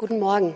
Guten Morgen.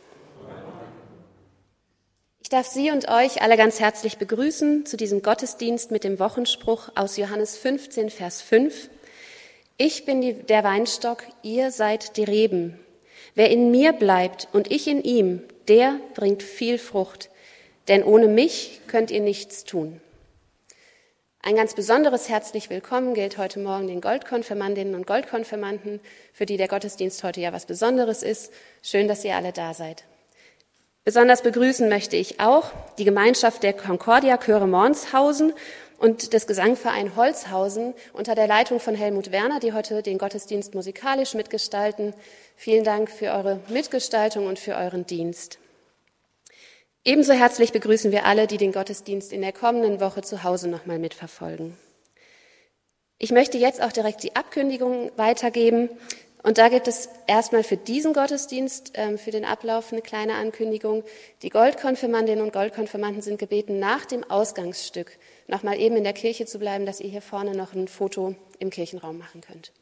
Ich darf Sie und euch alle ganz herzlich begrüßen zu diesem Gottesdienst mit dem Wochenspruch aus Johannes 15, Vers 5. Ich bin der Weinstock, ihr seid die Reben. Wer in mir bleibt und ich in ihm, der bringt viel Frucht. Denn ohne mich könnt ihr nichts tun. Ein ganz besonderes herzlich Willkommen gilt heute Morgen den Goldkonfirmandinnen und Goldkonfirmanden, für die der Gottesdienst heute ja was Besonderes ist. Schön, dass ihr alle da seid. Besonders begrüßen möchte ich auch die Gemeinschaft der Concordia Chöre Mornshausen und des Gesangverein Holzhausen unter der Leitung von Helmut Werner, die heute den Gottesdienst musikalisch mitgestalten. Vielen Dank für eure Mitgestaltung und für euren Dienst. Ebenso herzlich begrüßen wir alle, die den Gottesdienst in der kommenden Woche zu Hause nochmal mitverfolgen. Ich möchte jetzt auch direkt die Abkündigung weitergeben. Und da gibt es erstmal für diesen Gottesdienst, für den Ablauf eine kleine Ankündigung. Die Goldkonfirmandinnen und Goldkonfirmanden sind gebeten, nach dem Ausgangsstück nochmal eben in der Kirche zu bleiben, dass ihr hier vorne noch ein Foto im Kirchenraum machen könnt.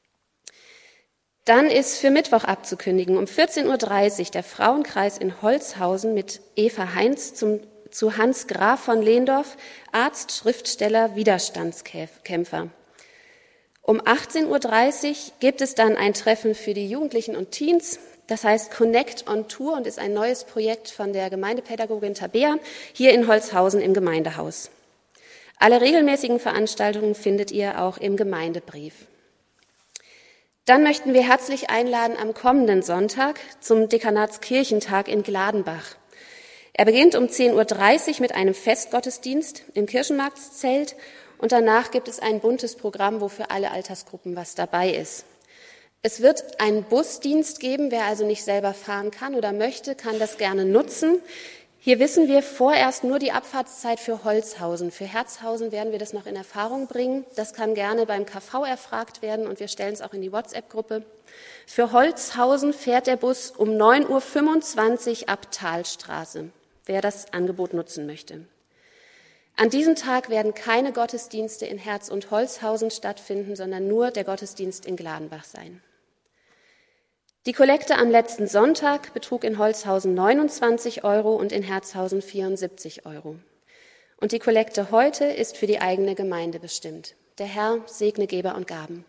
Dann ist für Mittwoch abzukündigen um 14.30 Uhr der Frauenkreis in Holzhausen mit Eva Heinz zu Hans Graf von Lehndorff, Arzt, Schriftsteller, Widerstandskämpfer. Um 18.30 Uhr gibt es dann ein Treffen für die Jugendlichen und Teens, das heißt Connect on Tour und ist ein neues Projekt von der Gemeindepädagogin Tabea hier in Holzhausen im Gemeindehaus. Alle regelmäßigen Veranstaltungen findet ihr auch im Gemeindebrief. Dann möchten wir herzlich einladen am kommenden Sonntag zum Dekanatskirchentag in Gladenbach. Er beginnt um 10.30 Uhr mit einem Festgottesdienst im Kirchenmarktszelt und danach gibt es ein buntes Programm, wo für alle Altersgruppen was dabei ist. Es wird einen Busdienst geben, wer also nicht selber fahren kann oder möchte, kann das gerne nutzen. Hier wissen wir vorerst nur die Abfahrtszeit für Holzhausen. Für Herzhausen werden wir das noch in Erfahrung bringen. Das kann gerne beim KV erfragt werden und wir stellen es auch in die WhatsApp-Gruppe. Für Holzhausen fährt der Bus um 9.25 Uhr ab Talstraße, wer das Angebot nutzen möchte. An diesem Tag werden keine Gottesdienste in Herz- und Holzhausen stattfinden, sondern nur der Gottesdienst in Gladenbach sein. Die Kollekte am letzten Sonntag betrug in Holzhausen 29 € und in Herzhausen 74 €. Und die Kollekte heute ist für die eigene Gemeinde bestimmt. Der Herr segne Geber und Gaben.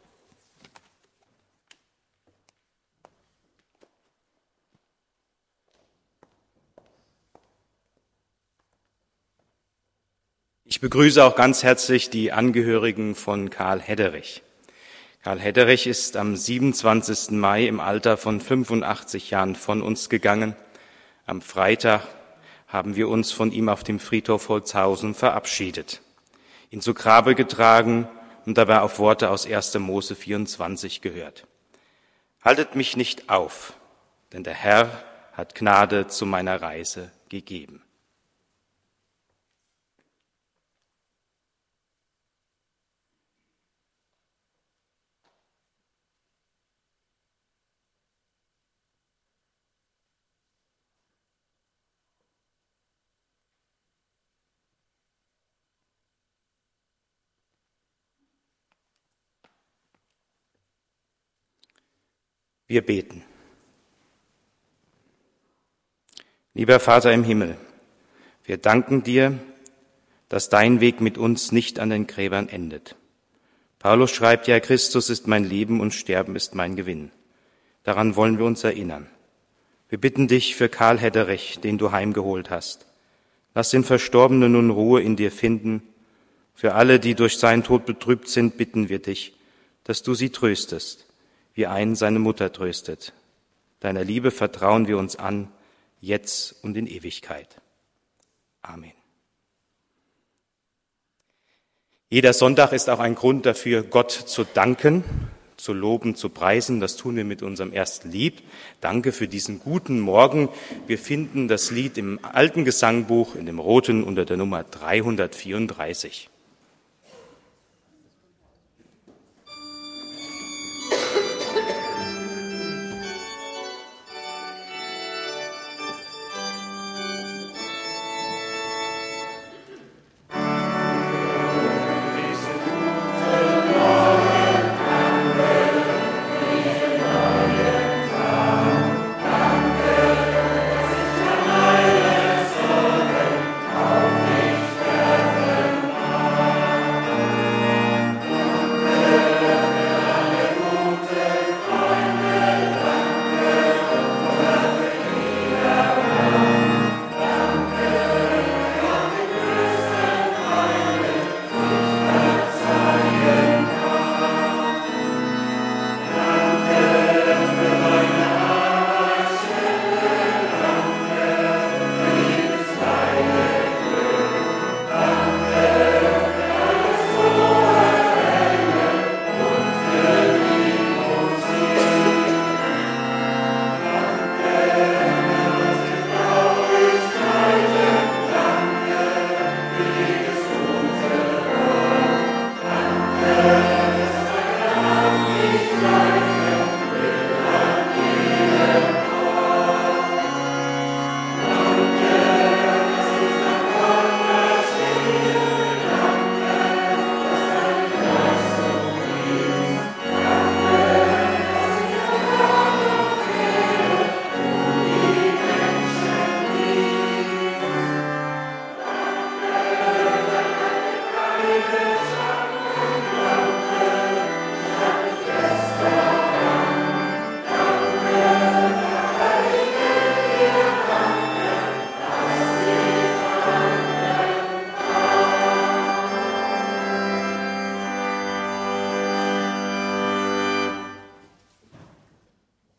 Ich begrüße auch ganz herzlich die Angehörigen von Karl Hedderich. Karl Hedderich ist am 27. Mai im Alter von 85 Jahren von uns gegangen. Am Freitag haben wir uns von ihm auf dem Friedhof Holzhausen verabschiedet, ihn zu Grabe getragen und dabei auf Worte aus 1. Mose 24 gehört. Haltet mich nicht auf, denn der Herr hat Gnade zu meiner Reise gegeben. Wir beten. Lieber Vater im Himmel, wir danken dir, dass dein Weg mit uns nicht an den Gräbern endet. Paulus schreibt ja, Christus ist mein Leben und Sterben ist mein Gewinn. Daran wollen wir uns erinnern. Wir bitten dich für Karl Hedderich, den du heimgeholt hast. Lass den Verstorbenen nun Ruhe in dir finden. Für alle, die durch seinen Tod betrübt sind, bitten wir dich, dass du sie tröstest, wie einen seine Mutter tröstet. Deiner Liebe vertrauen wir uns an, jetzt und in Ewigkeit. Amen. Jeder Sonntag ist auch ein Grund dafür, Gott zu danken, zu loben, zu preisen. Das tun wir mit unserem ersten Lied. Danke für diesen guten Morgen. Wir finden das Lied im alten Gesangbuch, in dem roten, unter der Nummer 334.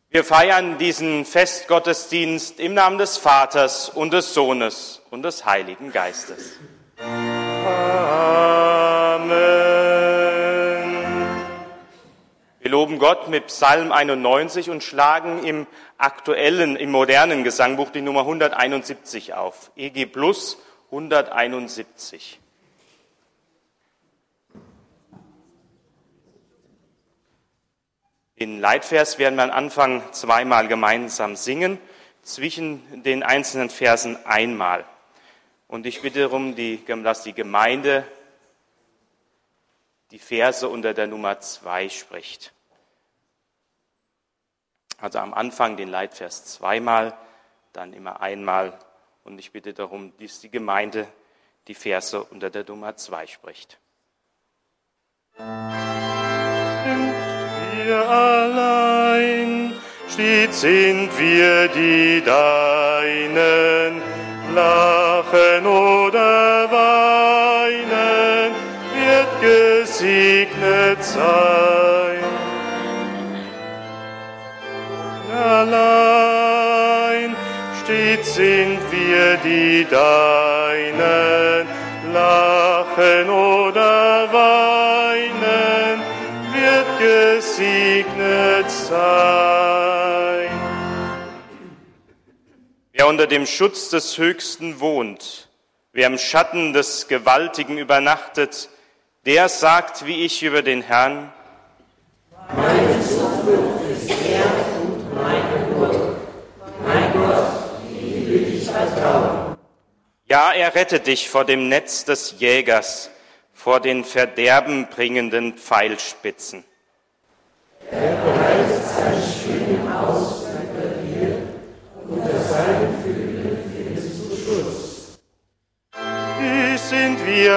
Wir feiern diesen Festgottesdienst im Namen des Vaters und des Sohnes und des Heiligen Geistes. Amen. Wir loben Gott mit Psalm 91 und schlagen im modernen Gesangbuch die Nummer 171 auf. EG Plus 171. Den Leitvers werden wir am Anfang zweimal gemeinsam singen, zwischen den einzelnen Versen einmal. Und ich bitte darum, dass die Gemeinde die Verse unter der Nummer 2 spricht. Also am Anfang den Leitvers zweimal, dann immer einmal. Und ich bitte darum, dass die Gemeinde die Verse unter der Nummer 2 spricht. Wir allein, stets sind wir die Deinen, lachen oder weinen, wird gesegnet sein. Allein, stets sind wir die Deinen, lachen oder weinen, wird gesegnet sein. Wer unter dem Schutz des Höchsten wohnt, wer im Schatten des Gewaltigen übernachtet, der sagt wie ich über den Herrn: Meine Zuflucht ist er und meine Burg. Mein Gott, wie will ich vertrauen? Ja, er rettet dich vor dem Netz des Jägers, vor den verderbenbringenden Pfeilspitzen. Er breitet seine Schwingen aus über dir, unter seinen Flügeln findest du Schutz. Wie sind wir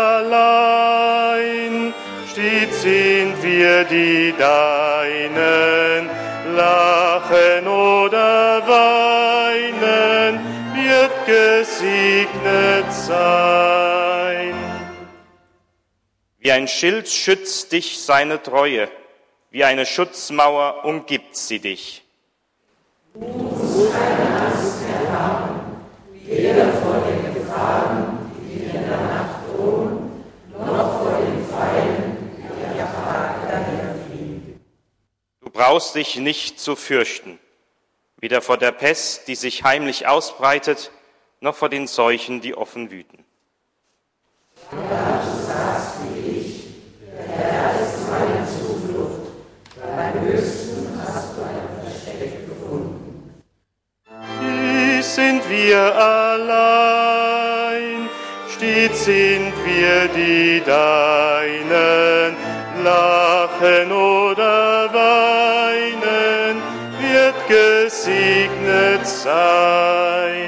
allein, stets sind wir die Deinen, lachen oder weinen, wird gesegnet sein. Wie ein Schild schützt dich seine Treue, wie eine Schutzmauer umgibt sie dich. Du musst keine Angst mehr haben, weder vor den Gefahren, die in der Nacht drohen, noch vor den Pfeilen, die am Tag daherfliegen. Du brauchst dich nicht zu fürchten, weder vor der Pest, die sich heimlich ausbreitet, noch vor den Seuchen, die offen wüten. Du sagst wie ich, der Herr ist meine Zuflucht, beim Höchsten hast du ein Versteck gefunden. Wie sind wir allein, stets sind wir die Deinen, lachen oder weinen, wird gesegnet sein.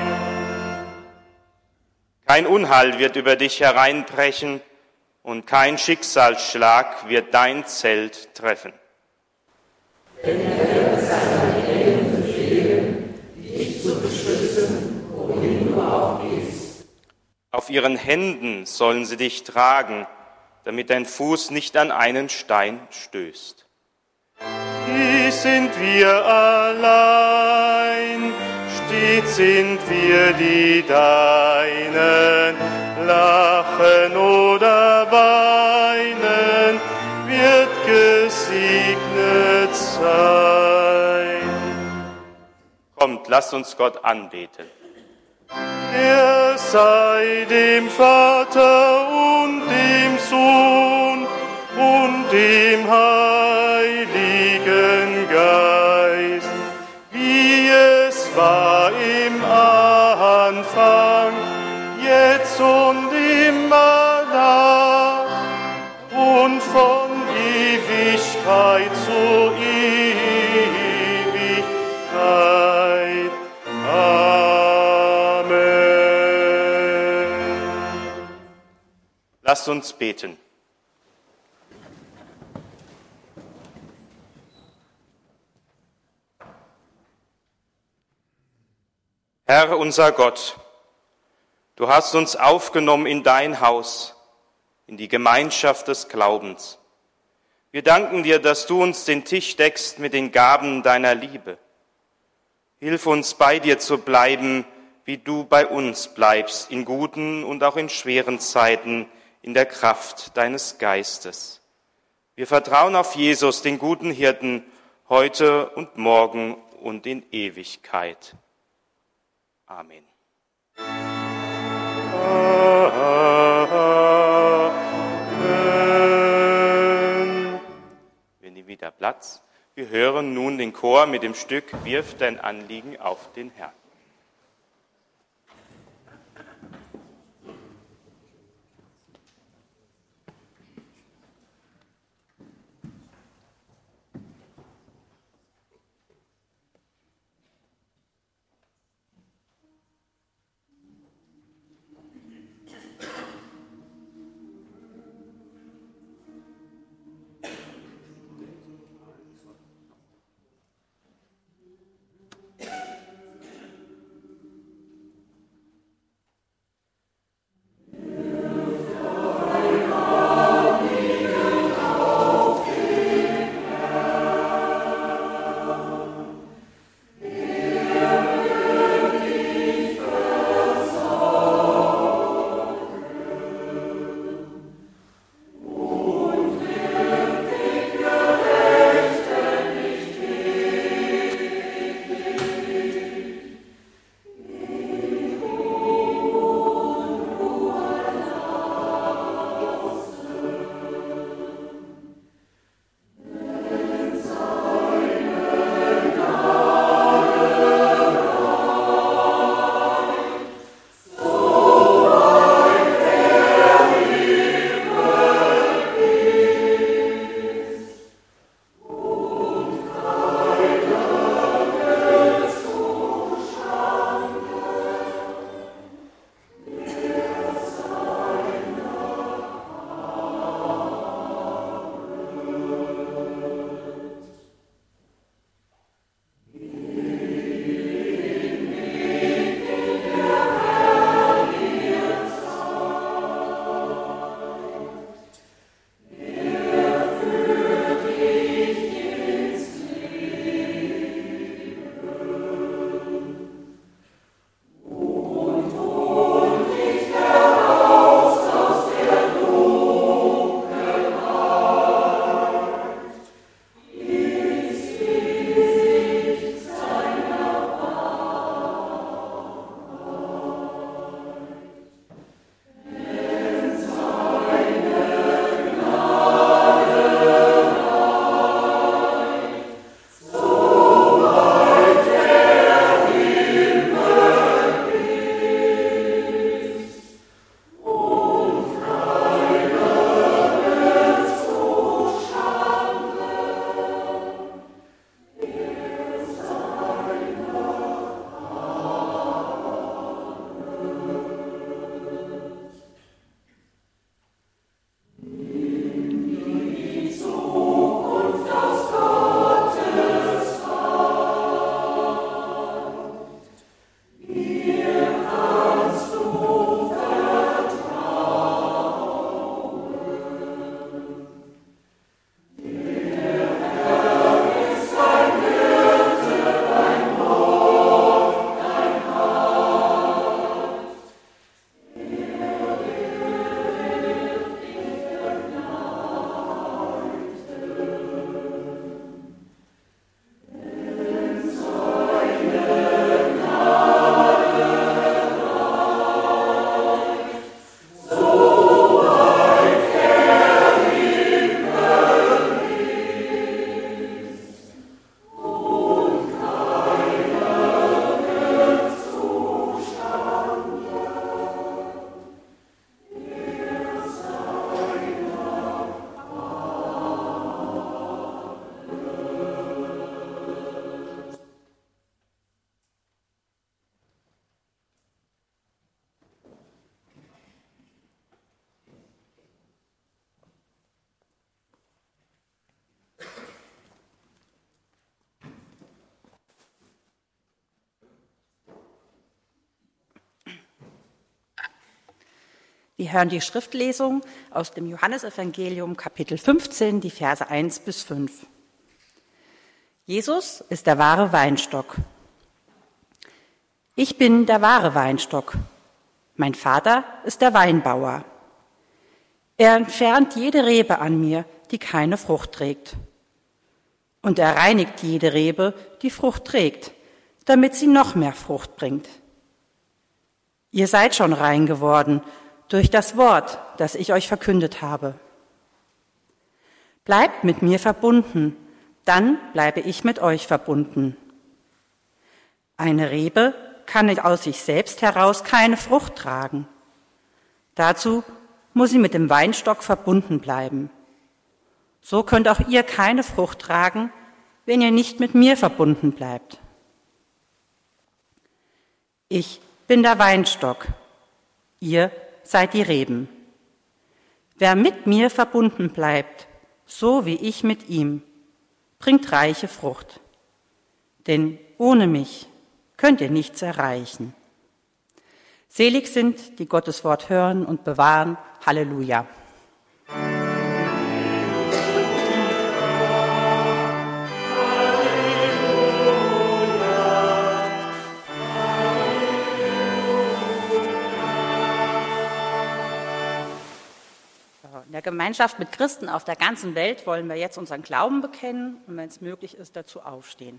Kein Unheil wird über dich hereinbrechen und kein Schicksalsschlag wird dein Zelt treffen. Denn er wird seinen Engeln befehlen, dich zu beschützen, wohin du auch gehst. Auf ihren Händen sollen sie dich tragen, damit dein Fuß nicht an einen Stein stößt. Wie sind wir allein, stets sind wir die Deinen, lachen oder weinen, wird gesegnet sein. Kommt, lasst uns Gott anbeten. Er sei dem Vater und dem Sohn und dem Heiligen Geist, wie es war im Anfang, jetzt und immer da und von Ewigkeit zu Ewigkeit. Amen. Lasst uns beten. Herr unser Gott, du hast uns aufgenommen in dein Haus, in die Gemeinschaft des Glaubens. Wir danken dir, dass du uns den Tisch deckst mit den Gaben deiner Liebe. Hilf uns, bei dir zu bleiben, wie du bei uns bleibst, in guten und auch in schweren Zeiten, in der Kraft deines Geistes. Wir vertrauen auf Jesus, den guten Hirten, heute und morgen und in Ewigkeit. Amen. Wir nehmen wieder Platz. Wir hören nun den Chor mit dem Stück Wirf dein Anliegen auf den Herrn. Wir hören die Schriftlesung aus dem Johannesevangelium, Kapitel 15, die Verse 1 bis 5. Jesus ist der wahre Weinstock. Ich bin der wahre Weinstock. Mein Vater ist der Weinbauer. Er entfernt jede Rebe an mir, die keine Frucht trägt. Und er reinigt jede Rebe, die Frucht trägt, damit sie noch mehr Frucht bringt. Ihr seid schon rein geworden durch das Wort, das ich euch verkündet habe. Bleibt mit mir verbunden, dann bleibe ich mit euch verbunden. Eine Rebe kann aus sich selbst heraus keine Frucht tragen. Dazu muss sie mit dem Weinstock verbunden bleiben. So könnt auch ihr keine Frucht tragen, wenn ihr nicht mit mir verbunden bleibt. Ich bin der Weinstock, ihr seid die Reben. Wer mit mir verbunden bleibt, so wie ich mit ihm, bringt reiche Frucht. Denn ohne mich könnt ihr nichts erreichen. Selig sind, die Gottes Wort hören und bewahren. Halleluja. In der Gemeinschaft mit Christen auf der ganzen Welt wollen wir jetzt unseren Glauben bekennen und, wenn es möglich ist, dazu aufstehen.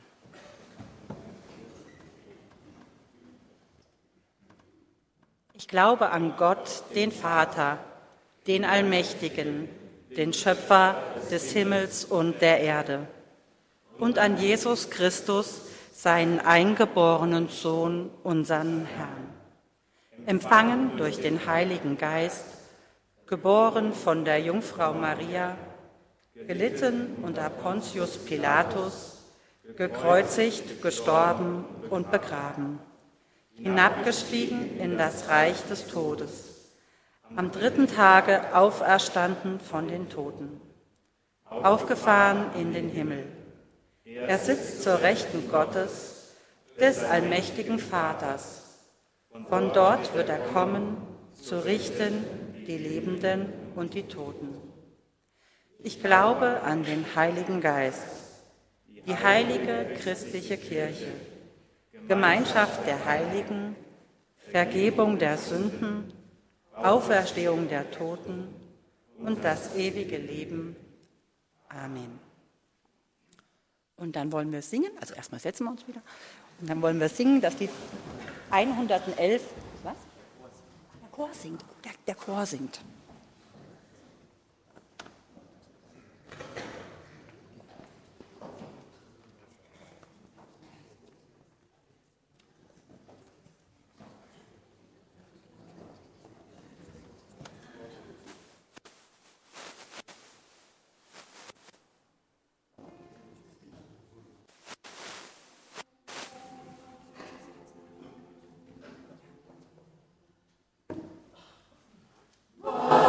Ich glaube an Gott, den Vater, den Allmächtigen, den Schöpfer des Himmels und der Erde, und an Jesus Christus, seinen eingeborenen Sohn, unseren Herrn, empfangen durch den Heiligen Geist, geboren von der Jungfrau Maria, gelitten unter Pontius Pilatus, gekreuzigt, gestorben und begraben, hinabgestiegen in das Reich des Todes, am 3. Tage auferstanden von den Toten, aufgefahren in den Himmel. Er sitzt zur Rechten Gottes, des allmächtigen Vaters. Von dort wird er kommen, zu richten die Lebenden und die Toten. Ich glaube an den Heiligen Geist, die heilige christliche Kirche, Gemeinschaft der Heiligen, Vergebung der Sünden, Auferstehung der Toten und das ewige Leben. Amen. Und dann wollen wir singen, also erstmal setzen wir uns wieder, und dann wollen wir singen, dass die 111, was? Der Chor singt, der Chor singt. Wow.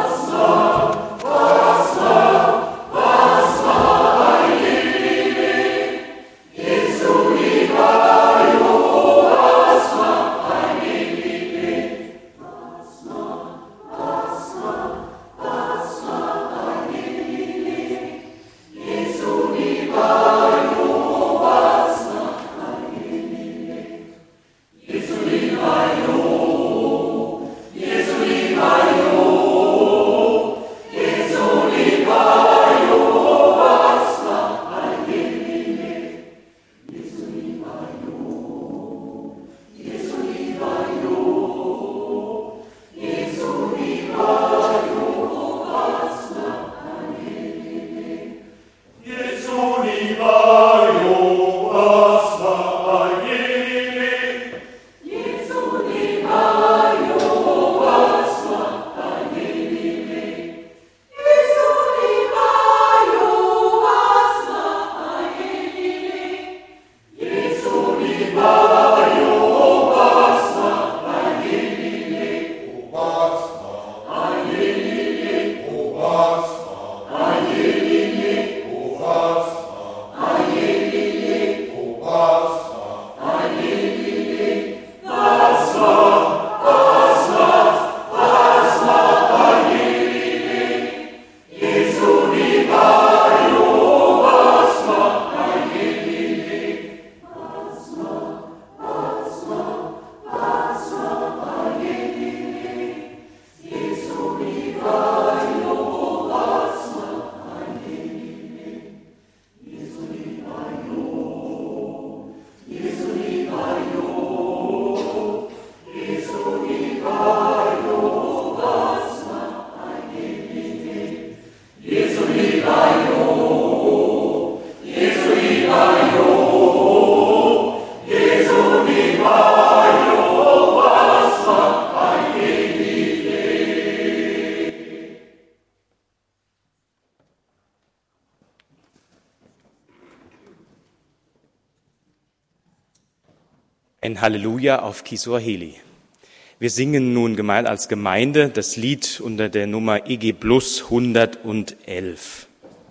Ein Halleluja auf Kiswahili. Wir singen nun als Gemeinde das Lied unter der Nummer EG Plus 111.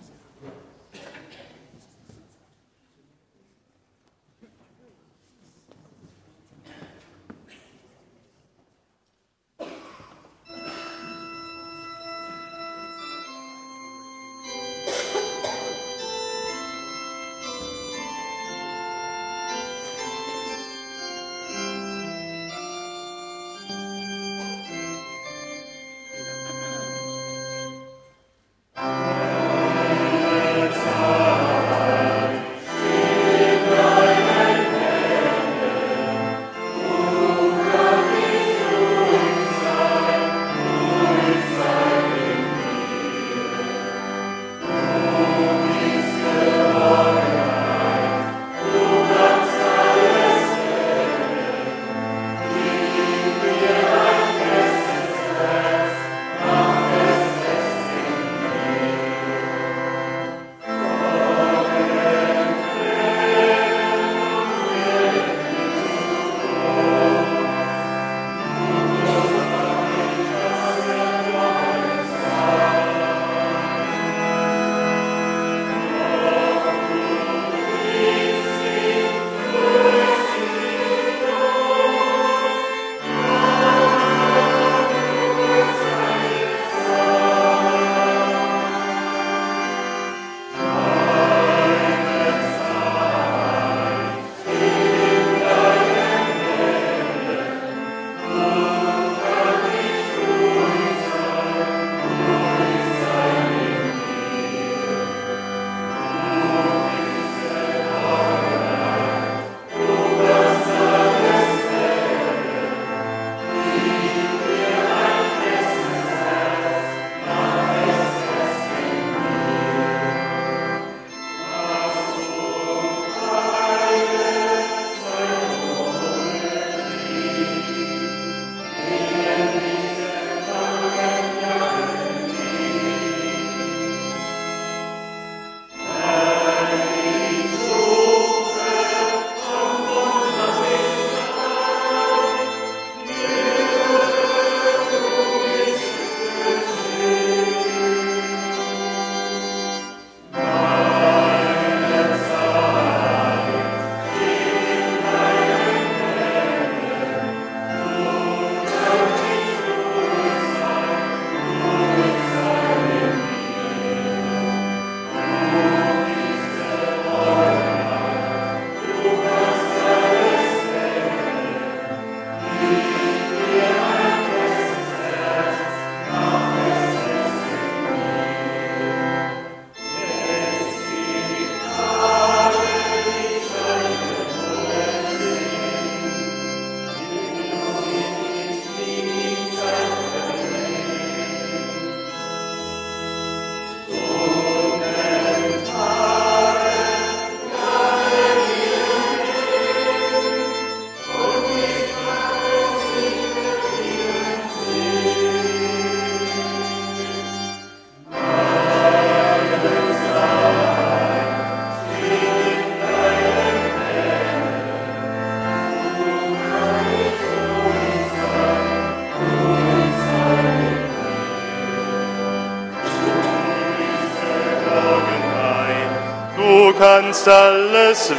kannst alles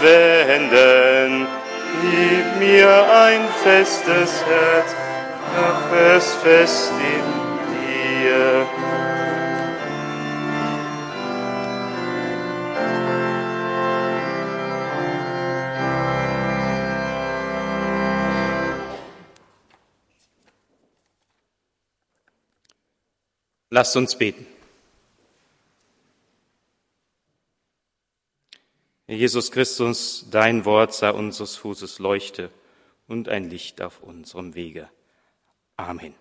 wenden. Gib mir ein festes Herz, mach es fest in dir. Lasst uns beten. Herr Jesus Christus, dein Wort sei unseres Fußes Leuchte und ein Licht auf unserem Wege. Amen.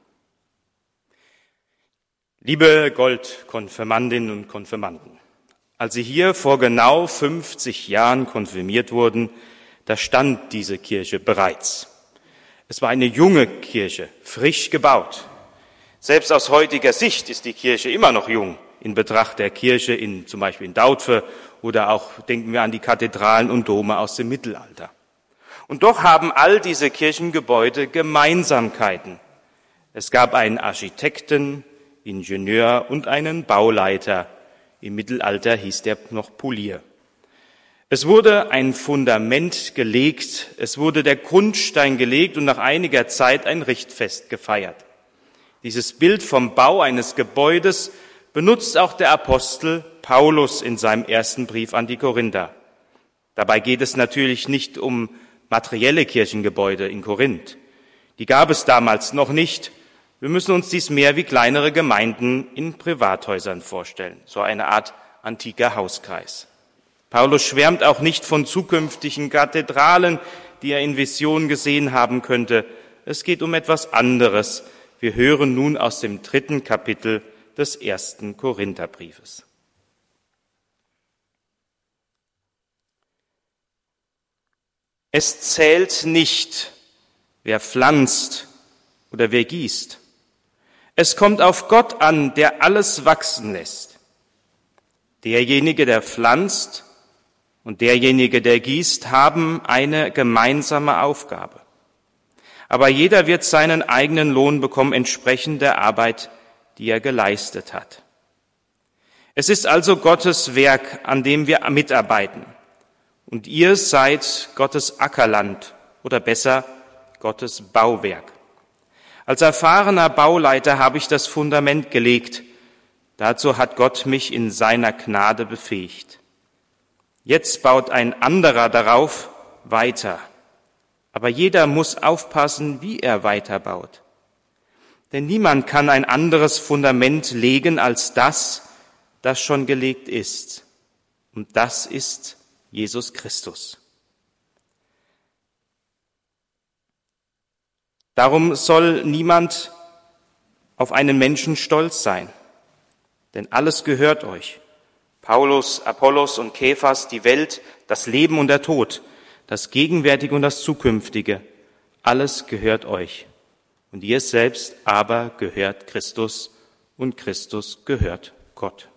Liebe Goldkonfirmandinnen und Konfirmanden, als Sie hier vor genau 50 Jahren konfirmiert wurden, da stand diese Kirche bereits. Es war eine junge Kirche, frisch gebaut. Selbst aus heutiger Sicht ist die Kirche immer noch jung, in Betracht der Kirche zum Beispiel in Dautphe oder auch denken wir an die Kathedralen und Dome aus dem Mittelalter. Und doch haben all diese Kirchengebäude Gemeinsamkeiten. Es gab einen Architekten, Ingenieur und einen Bauleiter. Im Mittelalter hieß der noch Polier. Es wurde ein Fundament gelegt, es wurde der Grundstein gelegt und nach einiger Zeit ein Richtfest gefeiert. Dieses Bild vom Bau eines Gebäudes benutzt auch der Apostel Paulus in seinem ersten Brief an die Korinther. Dabei geht es natürlich nicht um materielle Kirchengebäude in Korinth. Die gab es damals noch nicht. Wir müssen uns dies mehr wie kleinere Gemeinden in Privathäusern vorstellen, so eine Art antiker Hauskreis. Paulus schwärmt auch nicht von zukünftigen Kathedralen, die er in Visionen gesehen haben könnte. Es geht um etwas anderes. Wir hören nun aus dem 3. Kapitel des 1. Korintherbriefes. Es zählt nicht, wer pflanzt oder wer gießt. Es kommt auf Gott an, der alles wachsen lässt. Derjenige, der pflanzt, und derjenige, der gießt, haben eine gemeinsame Aufgabe. Aber jeder wird seinen eigenen Lohn bekommen, entsprechend der Arbeit, die er geleistet hat. Es ist also Gottes Werk, an dem wir mitarbeiten. Und ihr seid Gottes Ackerland oder besser Gottes Bauwerk. Als erfahrener Bauleiter habe ich das Fundament gelegt. Dazu hat Gott mich in seiner Gnade befähigt. Jetzt baut ein anderer darauf weiter. Aber jeder muss aufpassen, wie er weiterbaut. Denn niemand kann ein anderes Fundament legen als das schon gelegt ist. Und das ist Jesus Christus. Darum soll niemand auf einen Menschen stolz sein, denn alles gehört euch. Paulus, Apollos und Kephas, die Welt, das Leben und der Tod, das Gegenwärtige und das Zukünftige, alles gehört euch. Und ihr selbst aber gehört Christus und Christus gehört Gott.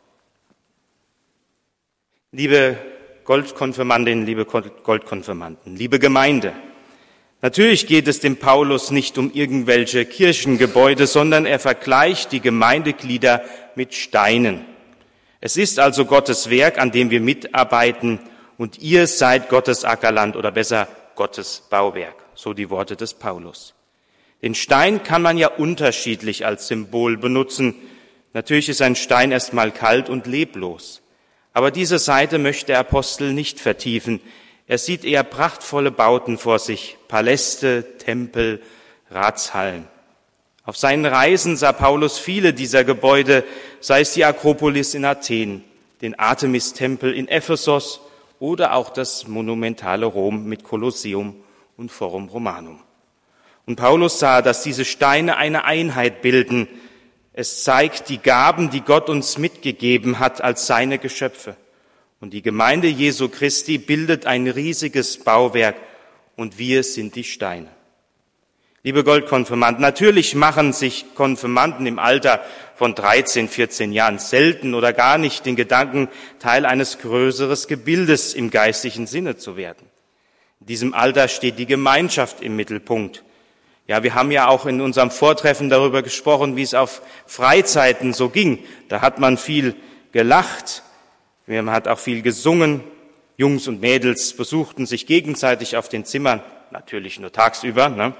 Liebe Goldkonfirmandinnen, liebe Goldkonfirmanden, liebe Gemeinde, natürlich geht es dem Paulus nicht um irgendwelche Kirchengebäude, sondern er vergleicht die Gemeindeglieder mit Steinen. Es ist also Gottes Werk, an dem wir mitarbeiten, und ihr seid Gottes Ackerland oder besser Gottes Bauwerk, so die Worte des Paulus. Den Stein kann man ja unterschiedlich als Symbol benutzen. Natürlich ist ein Stein erstmal kalt und leblos. Aber diese Seite möchte der Apostel nicht vertiefen. Er sieht eher prachtvolle Bauten vor sich, Paläste, Tempel, Ratshallen. Auf seinen Reisen sah Paulus viele dieser Gebäude, sei es die Akropolis in Athen, den Artemis-Tempel in Ephesos oder auch das monumentale Rom mit Kolosseum und Forum Romanum. Und Paulus sah, dass diese Steine eine Einheit bilden. Es zeigt die Gaben, die Gott uns mitgegeben hat als seine Geschöpfe. Und die Gemeinde Jesu Christi bildet ein riesiges Bauwerk und wir sind die Steine. Liebe Goldkonfirmanden, natürlich machen sich Konfirmanden im Alter von 13, 14 Jahren selten oder gar nicht den Gedanken, Teil eines größeren Gebildes im geistlichen Sinne zu werden. In diesem Alter steht die Gemeinschaft im Mittelpunkt. Ja, wir haben ja auch in unserem Vortreffen darüber gesprochen, wie es auf Freizeiten so ging. Da hat man viel gelacht, man hat auch viel gesungen. Jungs und Mädels besuchten sich gegenseitig auf den Zimmern, natürlich nur tagsüber, ne?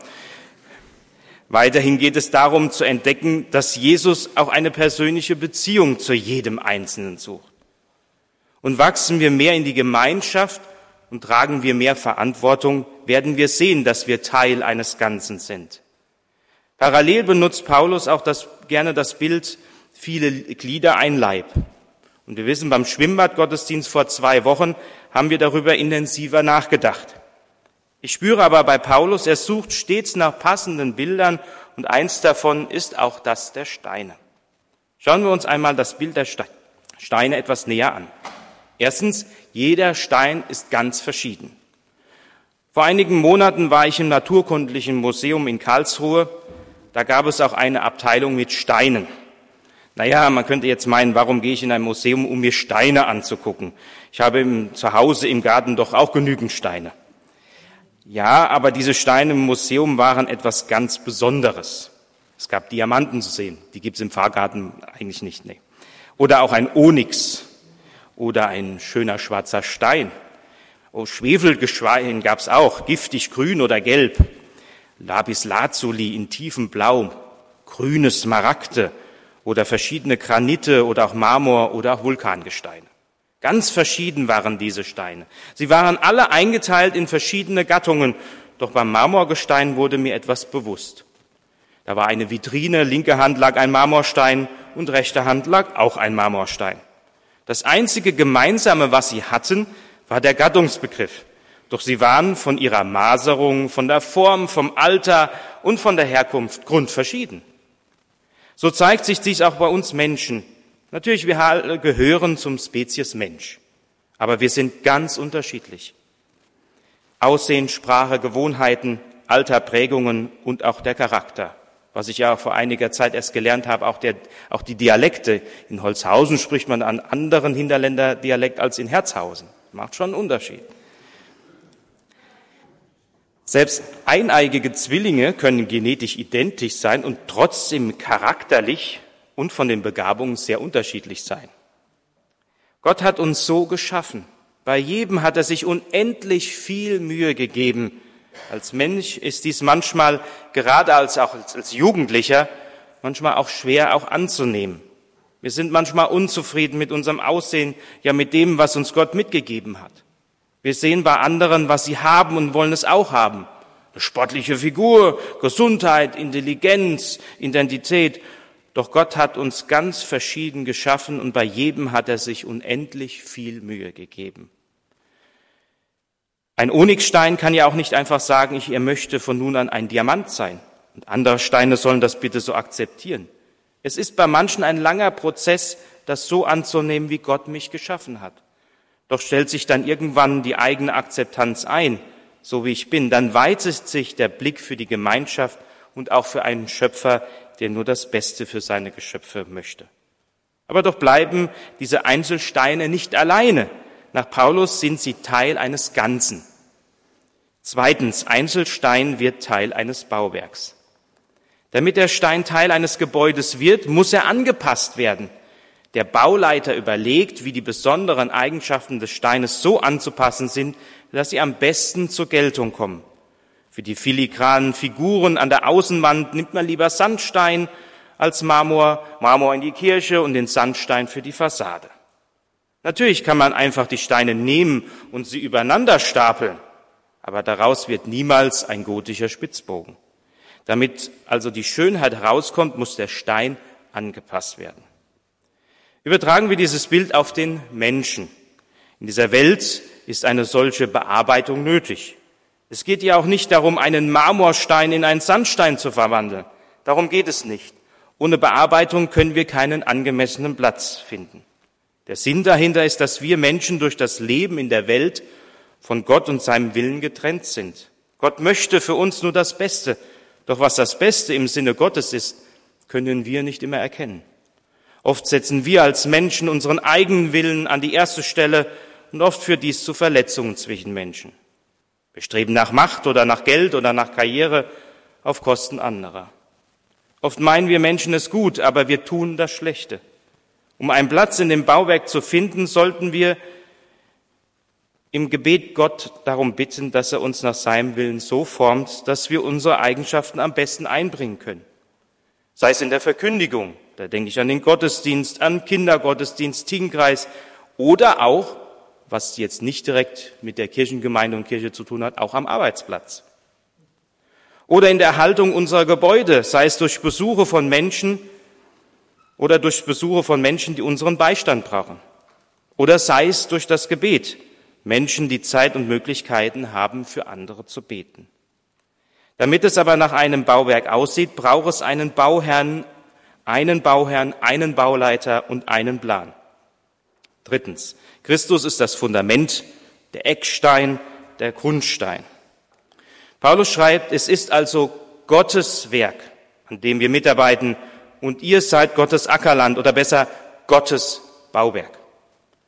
Weiterhin geht es darum zu entdecken, dass Jesus auch eine persönliche Beziehung zu jedem Einzelnen sucht. Und wachsen wir mehr in die Gemeinschaft und tragen wir mehr Verantwortung, werden wir sehen, dass wir Teil eines Ganzen sind. Parallel benutzt Paulus auch gerne das Bild, viele Glieder, ein Leib. Und wir wissen, beim Schwimmbadgottesdienst vor 2 Wochen haben wir darüber intensiver nachgedacht. Ich spüre aber bei Paulus, er sucht stets nach passenden Bildern und eins davon ist auch das der Steine. Schauen wir uns einmal das Bild der Steine etwas näher an. Erstens, jeder Stein ist ganz verschieden. Vor einigen Monaten war ich im Naturkundlichen Museum in Karlsruhe. Da gab es auch eine Abteilung mit Steinen. Naja, man könnte jetzt meinen, warum gehe ich in ein Museum, um mir Steine anzugucken? Ich habe zu Hause im Garten doch auch genügend Steine. Ja, aber diese Steine im Museum waren etwas ganz Besonderes. Es gab Diamanten zu sehen, die gibt's im Pfarrgarten eigentlich nicht. Nee. Oder auch ein Onyx oder ein schöner schwarzer Stein. Oh, Schwefelgestein gab's auch, giftig grün oder gelb. Lapislazuli in tiefem Blau, grüne Smaragde oder verschiedene Granite oder auch Marmor oder auch Vulkangesteine. Ganz verschieden waren diese Steine. Sie waren alle eingeteilt in verschiedene Gattungen, doch beim Marmorgestein wurde mir etwas bewusst. Da war eine Vitrine, linke Hand lag ein Marmorstein und rechte Hand lag auch ein Marmorstein. Das einzige Gemeinsame, was sie hatten, war der Gattungsbegriff. Doch sie waren von ihrer Maserung, von der Form, vom Alter und von der Herkunft grundverschieden. So zeigt sich dies auch bei uns Menschen. Natürlich, wir alle gehören zum Spezies Mensch, aber wir sind ganz unterschiedlich. Aussehen, Sprache, Gewohnheiten, Alter, Prägungen und auch der Charakter. Was ich ja vor einiger Zeit erst gelernt habe, auch die Dialekte. In Holzhausen spricht man einen anderen Hinterländer-Dialekt als in Herzhausen. Macht schon einen Unterschied. Selbst eineigige Zwillinge können genetisch identisch sein und trotzdem charakterlich und von den Begabungen sehr unterschiedlich sein. Gott hat uns so geschaffen. Bei jedem hat er sich unendlich viel Mühe gegeben. Als Mensch ist dies manchmal, gerade als Jugendlicher, manchmal auch schwer auch anzunehmen. Wir sind manchmal unzufrieden mit unserem Aussehen, ja mit dem, was uns Gott mitgegeben hat. Wir sehen bei anderen, was sie haben und wollen es auch haben. Eine sportliche Figur, Gesundheit, Intelligenz, Identität. Doch Gott hat uns ganz verschieden geschaffen und bei jedem hat er sich unendlich viel Mühe gegeben. Ein Onyxstein kann ja auch nicht einfach sagen, er möchte von nun an ein Diamant sein. Und andere Steine sollen das bitte so akzeptieren. Es ist bei manchen ein langer Prozess, das so anzunehmen, wie Gott mich geschaffen hat. Doch stellt sich dann irgendwann die eigene Akzeptanz ein, so wie ich bin. Dann weitet sich der Blick für die Gemeinschaft und auch für einen Schöpfer, der nur das Beste für seine Geschöpfe möchte. Aber doch bleiben diese Einzelsteine nicht alleine. Nach Paulus sind sie Teil eines Ganzen. Zweitens, Einzelstein wird Teil eines Bauwerks. Damit der Stein Teil eines Gebäudes wird, muss er angepasst werden. Der Bauleiter überlegt, wie die besonderen Eigenschaften des Steines so anzupassen sind, dass sie am besten zur Geltung kommen. Für die filigranen Figuren an der Außenwand nimmt man lieber Sandstein als Marmor in die Kirche und den Sandstein für die Fassade. Natürlich kann man einfach die Steine nehmen und sie übereinander stapeln, aber daraus wird niemals ein gotischer Spitzbogen. Damit also die Schönheit herauskommt, muss der Stein angepasst werden. Übertragen wir dieses Bild auf den Menschen. In dieser Welt ist eine solche Bearbeitung nötig. Es geht ja auch nicht darum, einen Marmorstein in einen Sandstein zu verwandeln. Darum geht es nicht. Ohne Bearbeitung können wir keinen angemessenen Platz finden. Der Sinn dahinter ist, dass wir Menschen durch das Leben in der Welt von Gott und seinem Willen getrennt sind. Gott möchte für uns nur das Beste. Doch was das Beste im Sinne Gottes ist, können wir nicht immer erkennen. Oft setzen wir als Menschen unseren eigenen Willen an die erste Stelle und oft führt dies zu Verletzungen zwischen Menschen. Wir streben nach Macht oder nach Geld oder nach Karriere auf Kosten anderer. Oft meinen wir Menschen es gut, aber wir tun das Schlechte. Um einen Platz in dem Bauwerk zu finden, sollten wir im Gebet Gott darum bitten, dass er uns nach seinem Willen so formt, dass wir unsere Eigenschaften am besten einbringen können. Sei es in der Verkündigung, da denke ich an den Gottesdienst, an Kindergottesdienst, Teamkreis oder auch, was jetzt nicht direkt mit der Kirchengemeinde und Kirche zu tun hat, auch am Arbeitsplatz. Oder in der Erhaltung unserer Gebäude, sei es durch Besuche von Menschen oder durch Besuche von Menschen, die unseren Beistand brauchen. Oder sei es durch das Gebet, Menschen, die Zeit und Möglichkeiten haben, für andere zu beten. Damit es aber nach einem Bauwerk aussieht, braucht es einen Bauherrn, einen Bauleiter und einen Plan. Drittens, Christus ist das Fundament, der Eckstein, der Grundstein. Paulus schreibt, es ist also Gottes Werk, an dem wir mitarbeiten, und ihr seid Gottes Ackerland oder besser Gottes Bauwerk.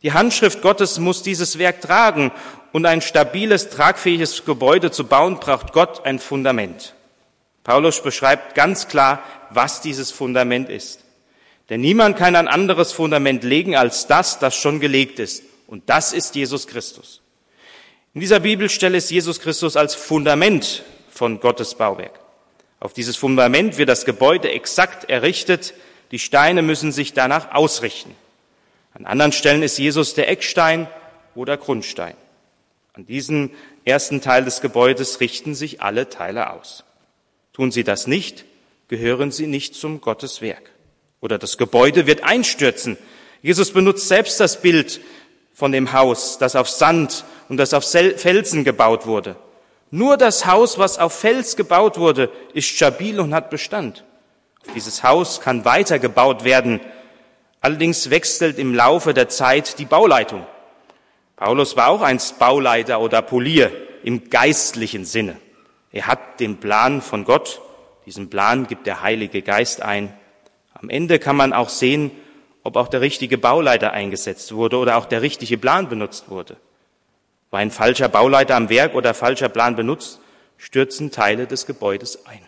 Die Handschrift Gottes muss dieses Werk tragen, und ein stabiles, tragfähiges Gebäude zu bauen, braucht Gott ein Fundament. Paulus beschreibt ganz klar, was dieses Fundament ist. Denn niemand kann ein anderes Fundament legen als das schon gelegt ist. Und das ist Jesus Christus. In dieser Bibelstelle ist Jesus Christus als Fundament von Gottes Bauwerk. Auf dieses Fundament wird das Gebäude exakt errichtet. Die Steine müssen sich danach ausrichten. An anderen Stellen ist Jesus der Eckstein oder Grundstein. An diesem ersten Teil des Gebäudes richten sich alle Teile aus. Tun sie das nicht, gehören sie nicht zum Gotteswerk. Oder das Gebäude wird einstürzen. Jesus benutzt selbst das Bild von dem Haus, das auf Sand und das auf Felsen gebaut wurde. Nur das Haus, was auf Fels gebaut wurde, ist stabil und hat Bestand. Auf dieses Haus kann weiter gebaut werden. Allerdings wechselt im Laufe der Zeit die Bauleitung. Paulus war auch einst Bauleiter oder Polier im geistlichen Sinne. Er hat den Plan von Gott, diesen Plan gibt der Heilige Geist ein. Am Ende kann man auch sehen, ob auch der richtige Bauleiter eingesetzt wurde oder auch der richtige Plan benutzt wurde. War ein falscher Bauleiter am Werk oder falscher Plan benutzt, stürzen Teile des Gebäudes ein.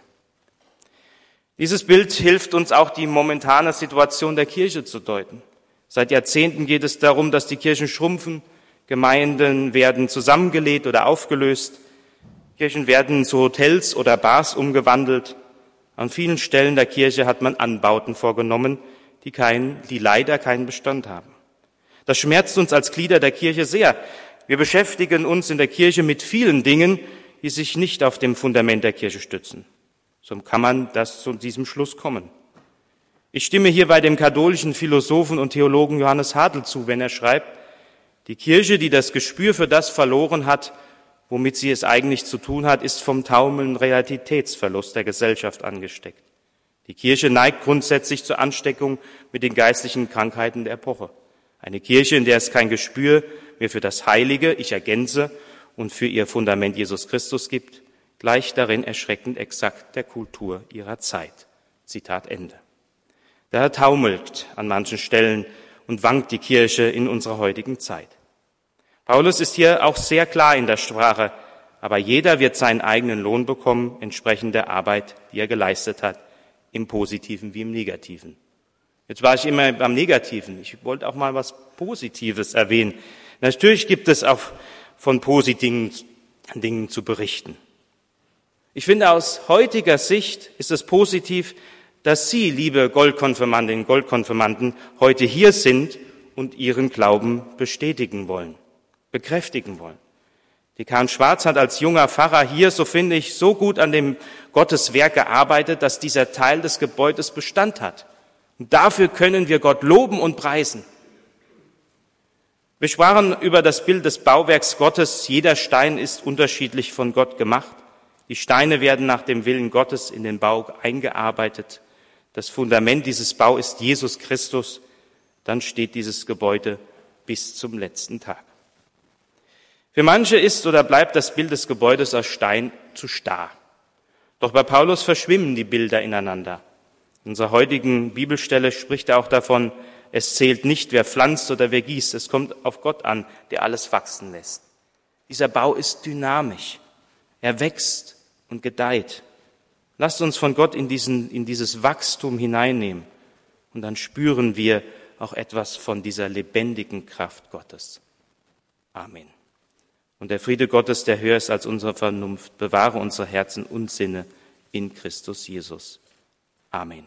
Dieses Bild hilft uns auch, die momentane Situation der Kirche zu deuten. Seit Jahrzehnten geht es darum, dass die Kirchen schrumpfen, Gemeinden werden zusammengelegt oder aufgelöst, Kirchen werden zu Hotels oder Bars umgewandelt. An vielen Stellen der Kirche hat man Anbauten vorgenommen, die leider keinen Bestand haben. Das schmerzt uns als Glieder der Kirche sehr. Wir beschäftigen uns in der Kirche mit vielen Dingen, die sich nicht auf dem Fundament der Kirche stützen. So kann man zu diesem Schluss kommen. Ich stimme hier bei dem katholischen Philosophen und Theologen Johannes Hartl zu, wenn er schreibt, die Kirche, die das Gespür für das verloren hat, womit sie es eigentlich zu tun hat, ist vom taumelnden Realitätsverlust der Gesellschaft angesteckt. Die Kirche neigt grundsätzlich zur Ansteckung mit den geistlichen Krankheiten der Epoche. Eine Kirche, in der es kein Gespür mehr für das Heilige, ich ergänze, und für ihr Fundament Jesus Christus gibt, gleicht darin erschreckend exakt der Kultur ihrer Zeit. Zitat Ende. Daher taumelt an manchen Stellen und wankt die Kirche in unserer heutigen Zeit. Paulus ist hier auch sehr klar in der Sprache, aber jeder wird seinen eigenen Lohn bekommen, entsprechend der Arbeit, die er geleistet hat, im Positiven wie im Negativen. Jetzt war ich immer beim Negativen. Ich wollte auch mal was Positives erwähnen. Natürlich gibt es auch von positiven Dingen zu berichten. Ich finde, aus heutiger Sicht ist es positiv, dass Sie, liebe Goldkonfirmandinnen und Goldkonfirmanden, heute hier sind und Ihren Glauben bestätigen wollen, bekräftigen wollen. Dekan Schwarz hat als junger Pfarrer hier, so finde ich, so gut an dem Gotteswerk gearbeitet, dass dieser Teil des Gebäudes Bestand hat. Und dafür können wir Gott loben und preisen. Wir sprachen über das Bild des Bauwerks Gottes. Jeder Stein ist unterschiedlich von Gott gemacht. Die Steine werden nach dem Willen Gottes in den Bau eingearbeitet. Das Fundament dieses Bau ist Jesus Christus. Dann steht dieses Gebäude bis zum letzten Tag. Für manche ist oder bleibt das Bild des Gebäudes aus Stein zu starr. Doch bei Paulus verschwimmen die Bilder ineinander. In unserer heutigen Bibelstelle spricht er auch davon, es zählt nicht, wer pflanzt oder wer gießt. Es kommt auf Gott an, der alles wachsen lässt. Dieser Bau ist dynamisch. Er wächst und gedeiht. Lasst uns von Gott in dieses Wachstum hineinnehmen. Und dann spüren wir auch etwas von dieser lebendigen Kraft Gottes. Amen. Und der Friede Gottes, der höher ist als unsere Vernunft, bewahre unsere Herzen und Sinne in Christus Jesus. Amen.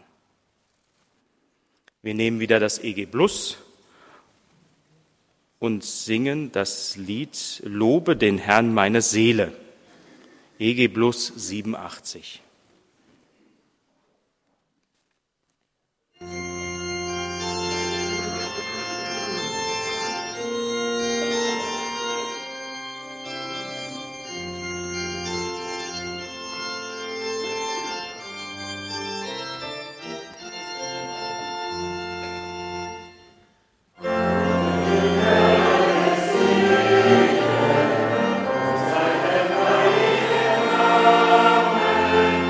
Wir nehmen wieder das EG Plus und singen das Lied Lobe den Herrn meine Seele. EG Plus 87. Amen.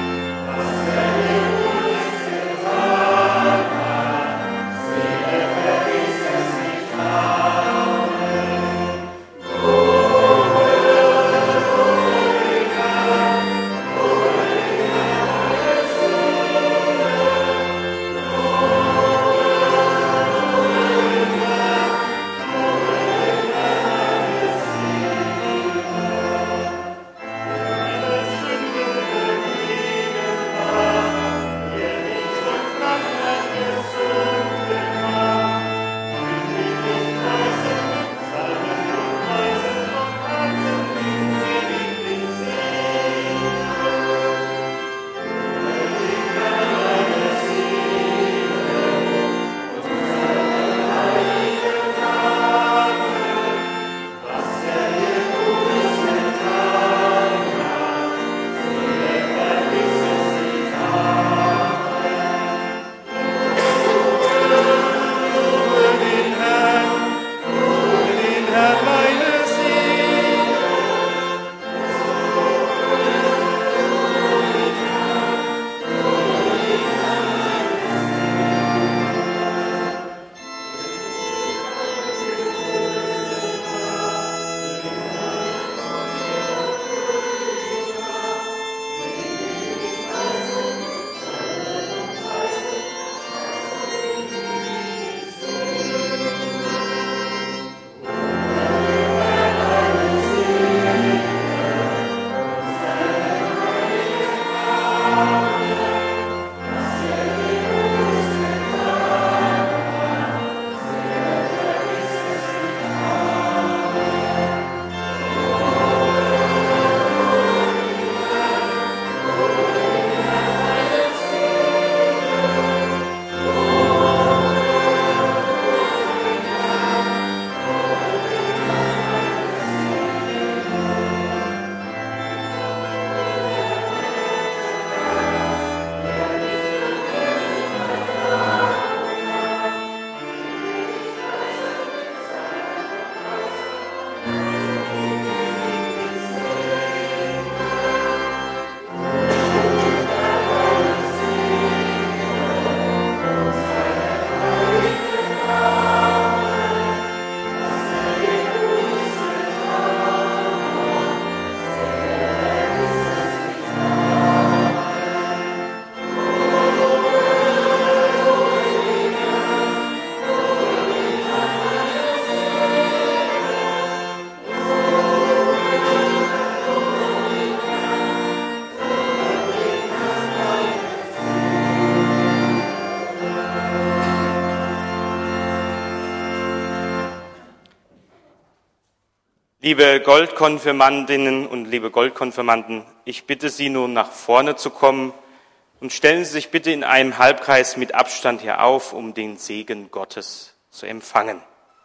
Liebe Goldkonfirmandinnen und liebe Goldkonfirmanden, ich bitte Sie nun nach vorne zu kommen und stellen Sie sich bitte in einem Halbkreis mit Abstand hier auf, um den Segen Gottes zu empfangen.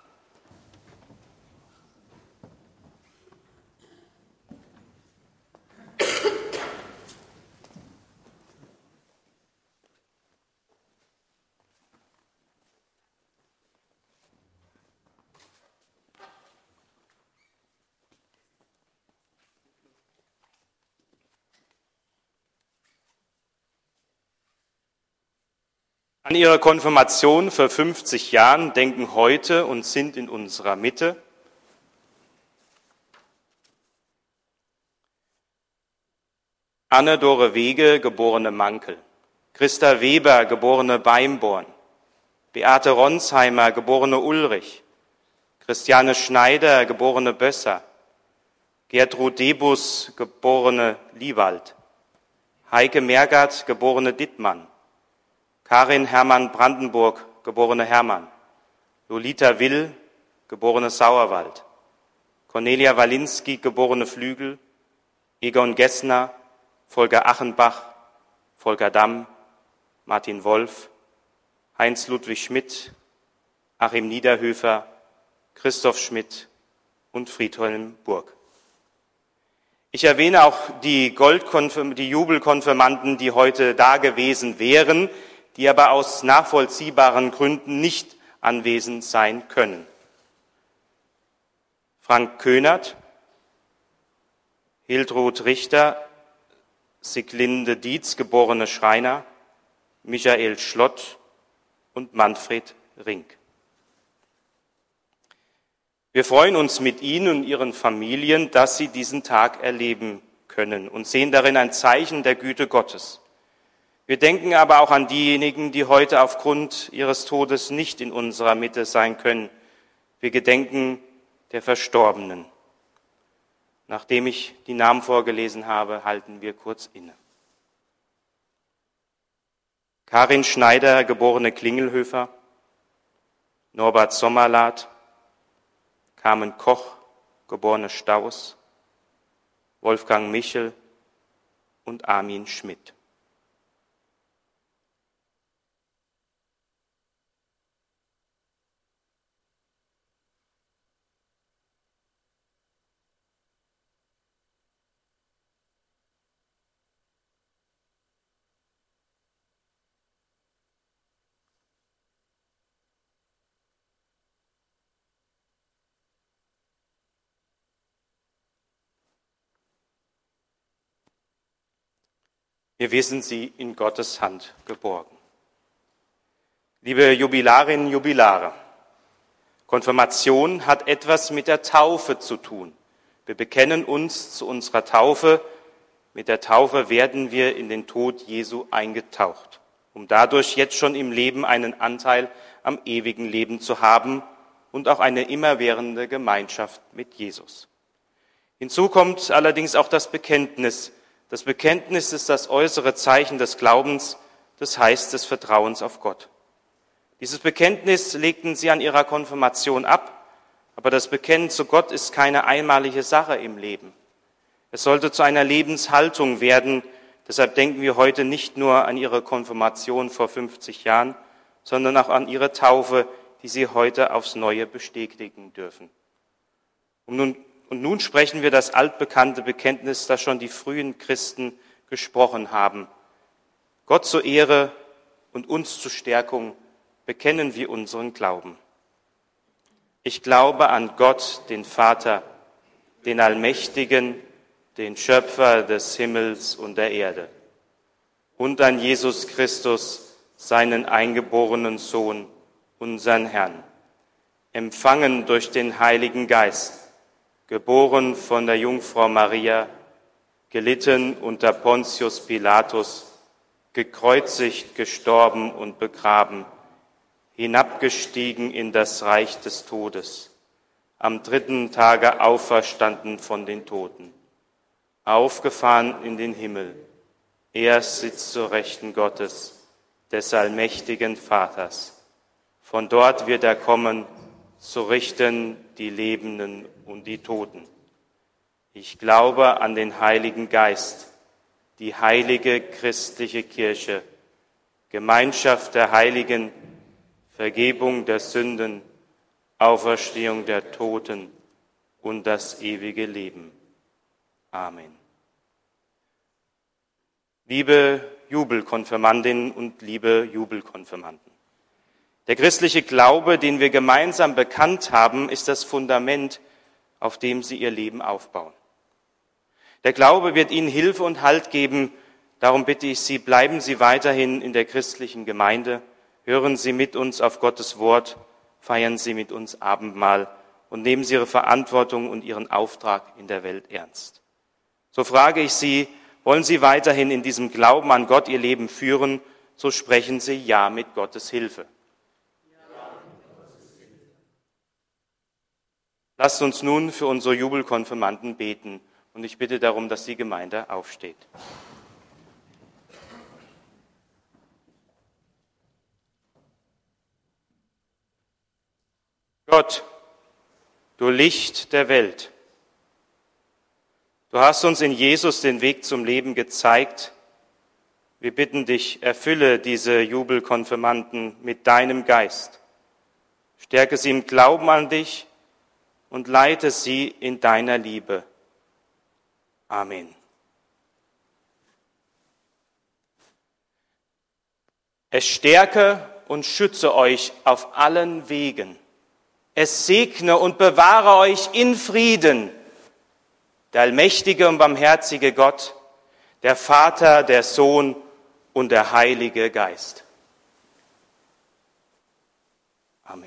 An ihre Konfirmation vor 50 Jahren denken heute und sind in unserer Mitte Anne-Dore Wege, geborene Mankel, Christa Weber, geborene Beimborn, Beate Ronsheimer, geborene Ulrich, Christiane Schneider, geborene Bösser, Gertrud Debus, geborene Liewald, Heike Mergert, geborene Dittmann, Karin Hermann Brandenburg, geborene Hermann, Lolita Will, geborene Sauerwald, Cornelia Walinski, geborene Flügel, Egon Gessner, Volker Achenbach, Volker Damm, Martin Wolf, Heinz Ludwig Schmidt, Achim Niederhöfer, Christoph Schmidt und Friedhelm Burg. Ich erwähne auch die Jubelkonfirmanden, die heute da gewesen wären, die aber aus nachvollziehbaren Gründen nicht anwesend sein können. Frank Köhnert, Hildrud Richter, Siglinde Dietz, geborene Schreiner, Michael Schlott und Manfred Rink. Wir freuen uns mit Ihnen und Ihren Familien, dass Sie diesen Tag erleben können und sehen darin ein Zeichen der Güte Gottes. Wir denken aber auch an diejenigen, die heute aufgrund ihres Todes nicht in unserer Mitte sein können. Wir gedenken der Verstorbenen. Nachdem ich die Namen vorgelesen habe, halten wir kurz inne. Karin Schneider, geborene Klingelhöfer, Norbert Sommerlath, Carmen Koch, geborene Staus, Wolfgang Michel und Armin Schmidt. Wir wissen sie in Gottes Hand geborgen. Liebe Jubilarinnen, Jubilare, Konfirmation hat etwas mit der Taufe zu tun. Wir bekennen uns zu unserer Taufe. Mit der Taufe werden wir in den Tod Jesu eingetaucht, um dadurch jetzt schon im Leben einen Anteil am ewigen Leben zu haben und auch eine immerwährende Gemeinschaft mit Jesus. Hinzu kommt allerdings auch das Bekenntnis. Das Bekenntnis ist das äußere Zeichen des Glaubens, das heißt des Vertrauens auf Gott. Dieses Bekenntnis legten sie an ihrer Konfirmation ab, aber das Bekennen zu Gott ist keine einmalige Sache im Leben. Es sollte zu einer Lebenshaltung werden, deshalb denken wir heute nicht nur an ihre Konfirmation vor 50 Jahren, sondern auch an ihre Taufe, die sie heute aufs Neue bestätigen dürfen. Und nun sprechen wir das altbekannte Bekenntnis, das schon die frühen Christen gesprochen haben. Gott zur Ehre und uns zur Stärkung bekennen wir unseren Glauben. Ich glaube an Gott, den Vater, den Allmächtigen, den Schöpfer des Himmels und der Erde, und an Jesus Christus, seinen eingeborenen Sohn, unseren Herrn, empfangen durch den Heiligen Geist, geboren von der Jungfrau Maria, gelitten unter Pontius Pilatus, gekreuzigt, gestorben und begraben, hinabgestiegen in das Reich des Todes, am 3. Tage auferstanden von den Toten, aufgefahren in den Himmel. Er sitzt zur Rechten Gottes, des allmächtigen Vaters. Von dort wird er kommen, zu richten die Lebenden und die Toten. Ich glaube an den Heiligen Geist, die heilige christliche Kirche, Gemeinschaft der Heiligen, Vergebung der Sünden, Auferstehung der Toten und das ewige Leben. Amen. Liebe Jubelkonfirmandinnen und liebe Jubelkonfirmanden, der christliche Glaube, den wir gemeinsam bekannt haben, ist das Fundament, auf dem Sie Ihr Leben aufbauen. Der Glaube wird Ihnen Hilfe und Halt geben. Darum bitte ich Sie, bleiben Sie weiterhin in der christlichen Gemeinde, hören Sie mit uns auf Gottes Wort, feiern Sie mit uns Abendmahl und nehmen Sie Ihre Verantwortung und Ihren Auftrag in der Welt ernst. So frage ich Sie, wollen Sie weiterhin in diesem Glauben an Gott Ihr Leben führen, so sprechen Sie Ja mit Gottes Hilfe. Lasst uns nun für unsere Jubelkonfirmanden beten und ich bitte darum, dass die Gemeinde aufsteht. Gott, du Licht der Welt, du hast uns in Jesus den Weg zum Leben gezeigt. Wir bitten dich, erfülle diese Jubelkonfirmanden mit deinem Geist. Stärke sie im Glauben an dich und leite sie in deiner Liebe. Amen. Es stärke und schütze euch auf allen Wegen. Es segne und bewahre euch in Frieden, der allmächtige und barmherzige Gott, der Vater, der Sohn und der Heilige Geist. Amen.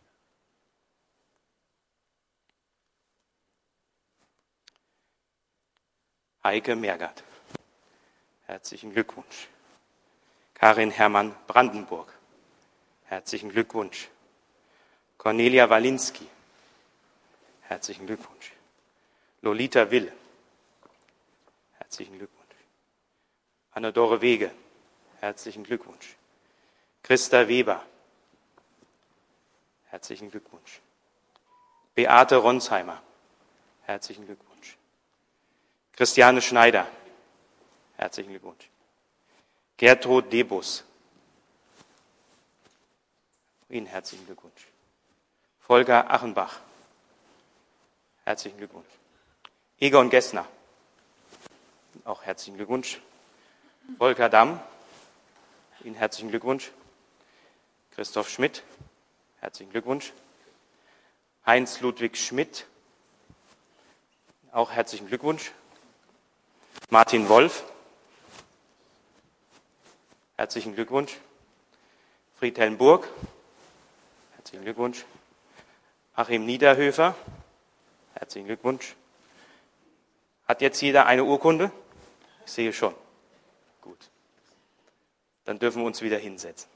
Heike Mergert, herzlichen Glückwunsch. Karin Hermann Brandenburg, herzlichen Glückwunsch. Cornelia Walinski, herzlichen Glückwunsch. Lolita Will, herzlichen Glückwunsch. Anne-Dore Wege, herzlichen Glückwunsch. Christa Weber, herzlichen Glückwunsch. Beate Ronsheimer, herzlichen Glückwunsch. Christiane Schneider, herzlichen Glückwunsch. Gertrud Debus, Ihnen herzlichen Glückwunsch. Volker Achenbach, herzlichen Glückwunsch. Egon Gessner, auch herzlichen Glückwunsch. Volker Damm, Ihnen herzlichen Glückwunsch. Christoph Schmidt, herzlichen Glückwunsch. Heinz Ludwig Schmidt, auch herzlichen Glückwunsch. Martin Wolf, herzlichen Glückwunsch. Friedhelm Burg, herzlichen Glückwunsch. Achim Niederhöfer, herzlichen Glückwunsch. Hat jetzt jeder eine Urkunde? Ich sehe schon. Gut. Dann dürfen wir uns wieder hinsetzen.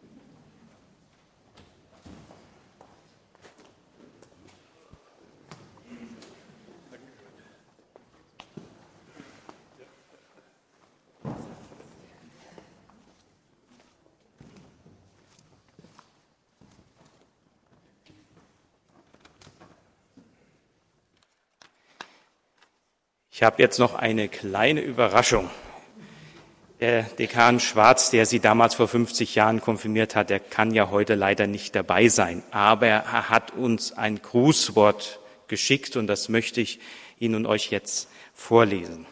Ich habe jetzt noch eine kleine Überraschung. Der Dekan Schwarz, der Sie damals vor 50 Jahren konfirmiert hat, der kann ja heute leider nicht dabei sein. Aber er hat uns ein Grußwort geschickt und das möchte ich Ihnen und euch jetzt vorlesen.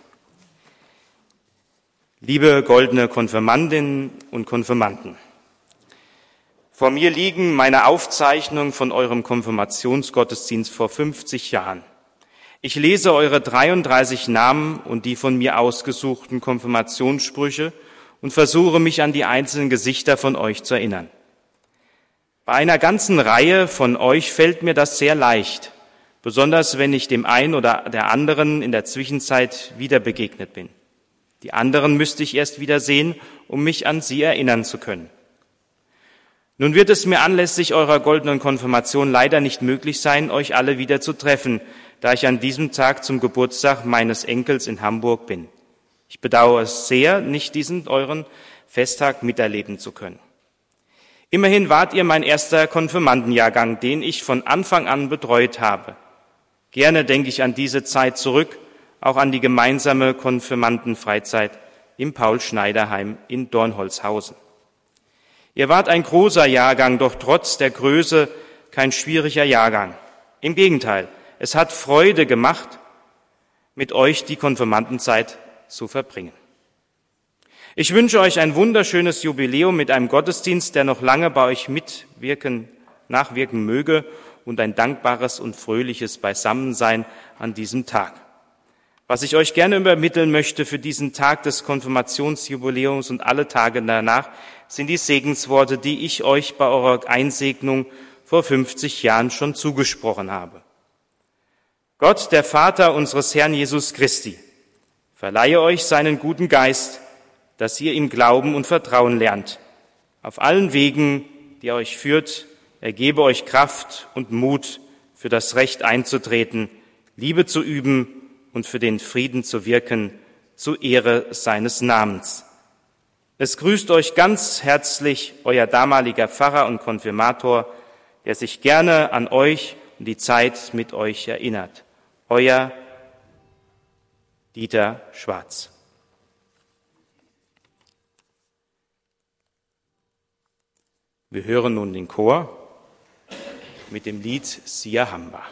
Liebe goldene Konfirmandinnen und Konfirmanden, vor mir liegen meine Aufzeichnungen von eurem Konfirmationsgottesdienst vor 50 Jahren. Ich lese eure 33 Namen und die von mir ausgesuchten Konfirmationssprüche und versuche mich an die einzelnen Gesichter von euch zu erinnern. Bei einer ganzen Reihe von euch fällt mir das sehr leicht, besonders wenn ich dem einen oder der anderen in der Zwischenzeit wieder begegnet bin. Die anderen müsste ich erst wieder sehen, um mich an sie erinnern zu können. Nun wird es mir anlässlich eurer goldenen Konfirmation leider nicht möglich sein, euch alle wieder zu treffen, da ich an diesem Tag zum Geburtstag meines Enkels in Hamburg bin. Ich bedauere es sehr, nicht diesen euren Festtag miterleben zu können. Immerhin wart ihr mein erster Konfirmandenjahrgang, den ich von Anfang an betreut habe. Gerne denke ich an diese Zeit zurück, auch an die gemeinsame Konfirmandenfreizeit im Paul-Schneider-Heim in Dornholzhausen. Ihr wart ein großer Jahrgang, doch trotz der Größe kein schwieriger Jahrgang. Im Gegenteil, es hat Freude gemacht, mit euch die Konfirmandenzeit zu verbringen. Ich wünsche euch ein wunderschönes Jubiläum mit einem Gottesdienst, der noch lange bei euch nachwirken möge, und ein dankbares und fröhliches Beisammensein an diesem Tag. Was ich euch gerne übermitteln möchte für diesen Tag des Konfirmationsjubiläums und alle Tage danach, sind die Segensworte, die ich euch bei eurer Einsegnung vor 50 Jahren schon zugesprochen habe. Gott, der Vater unseres Herrn Jesus Christi, verleihe euch seinen guten Geist, dass ihr ihm glauben und vertrauen lernt. Auf allen Wegen, die er euch führt, er gebe euch Kraft und Mut, für das Recht einzutreten, Liebe zu üben und für den Frieden zu wirken, zu Ehre seines Namens. Es grüßt euch ganz herzlich euer damaliger Pfarrer und Konfirmator, der sich gerne an euch und die Zeit mit euch erinnert. Euer Dieter Schwarz. Wir hören nun den Chor mit dem Lied Sia Hamba.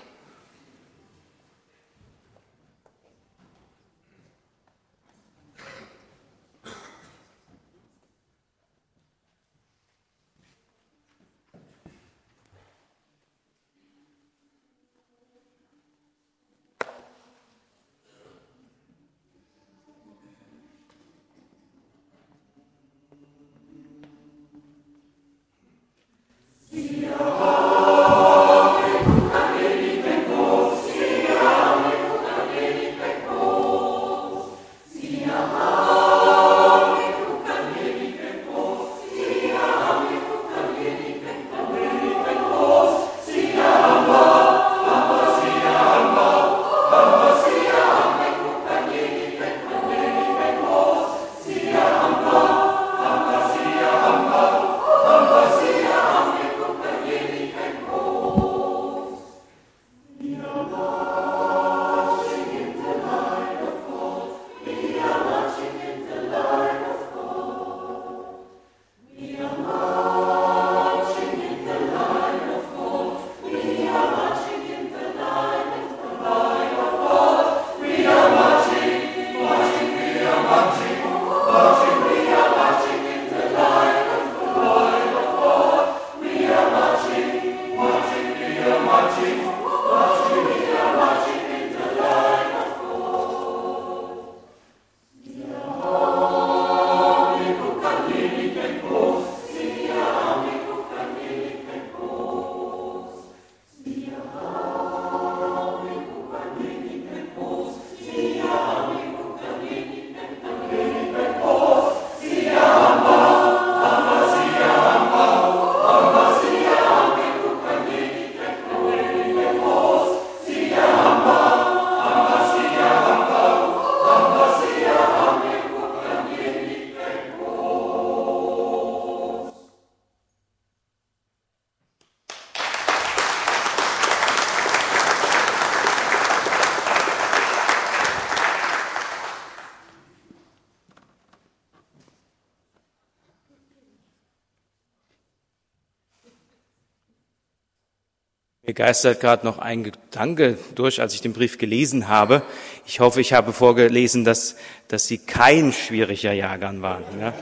Mir geistert gerade noch ein Gedanke durch, als ich den Brief gelesen habe. Ich hoffe, ich habe vorgelesen, dass Sie kein schwieriger Jahrgang waren. Ja?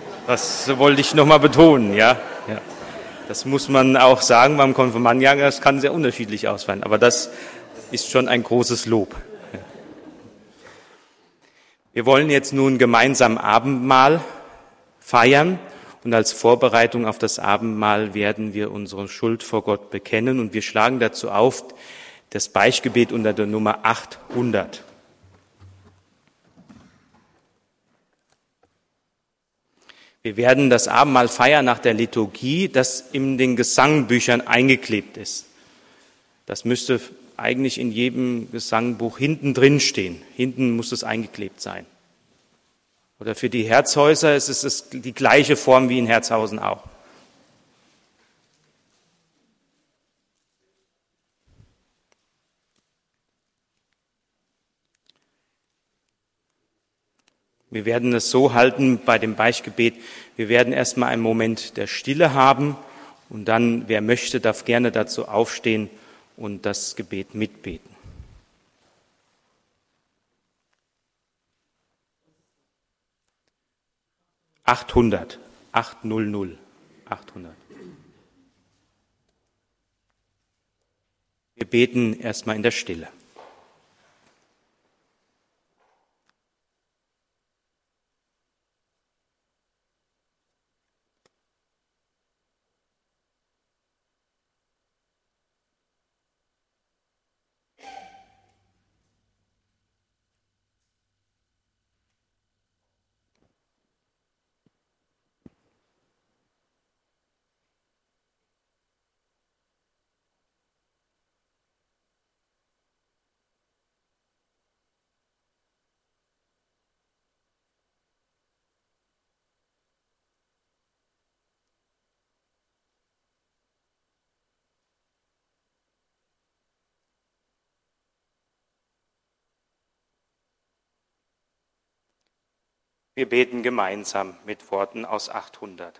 Das wollte ich noch mal betonen. Ja? Ja. Das muss man auch sagen beim Konfirmandenjahrgang. Das kann sehr unterschiedlich ausfallen, aber das ist schon ein großes Lob. Ja. Wir wollen jetzt nun gemeinsam Abendmahl feiern. Und als Vorbereitung auf das Abendmahl werden wir unsere Schuld vor Gott bekennen. Und wir schlagen dazu auf das Beichtgebet unter der Nummer 800. Wir werden das Abendmahl feiern nach der Liturgie, das in den Gesangbüchern eingeklebt ist. Das müsste eigentlich in jedem Gesangbuch hinten drin stehen. Hinten muss es eingeklebt sein. Oder für die Herzhäuser ist es die gleiche Form wie in Herzhausen auch. Wir werden es so halten bei dem Beichtgebet, wir werden erstmal einen Moment der Stille haben und dann, wer möchte, darf gerne dazu aufstehen und das Gebet mitbeten. (800). Wir beten erstmal in der Stille. Wir beten gemeinsam mit Worten aus 800.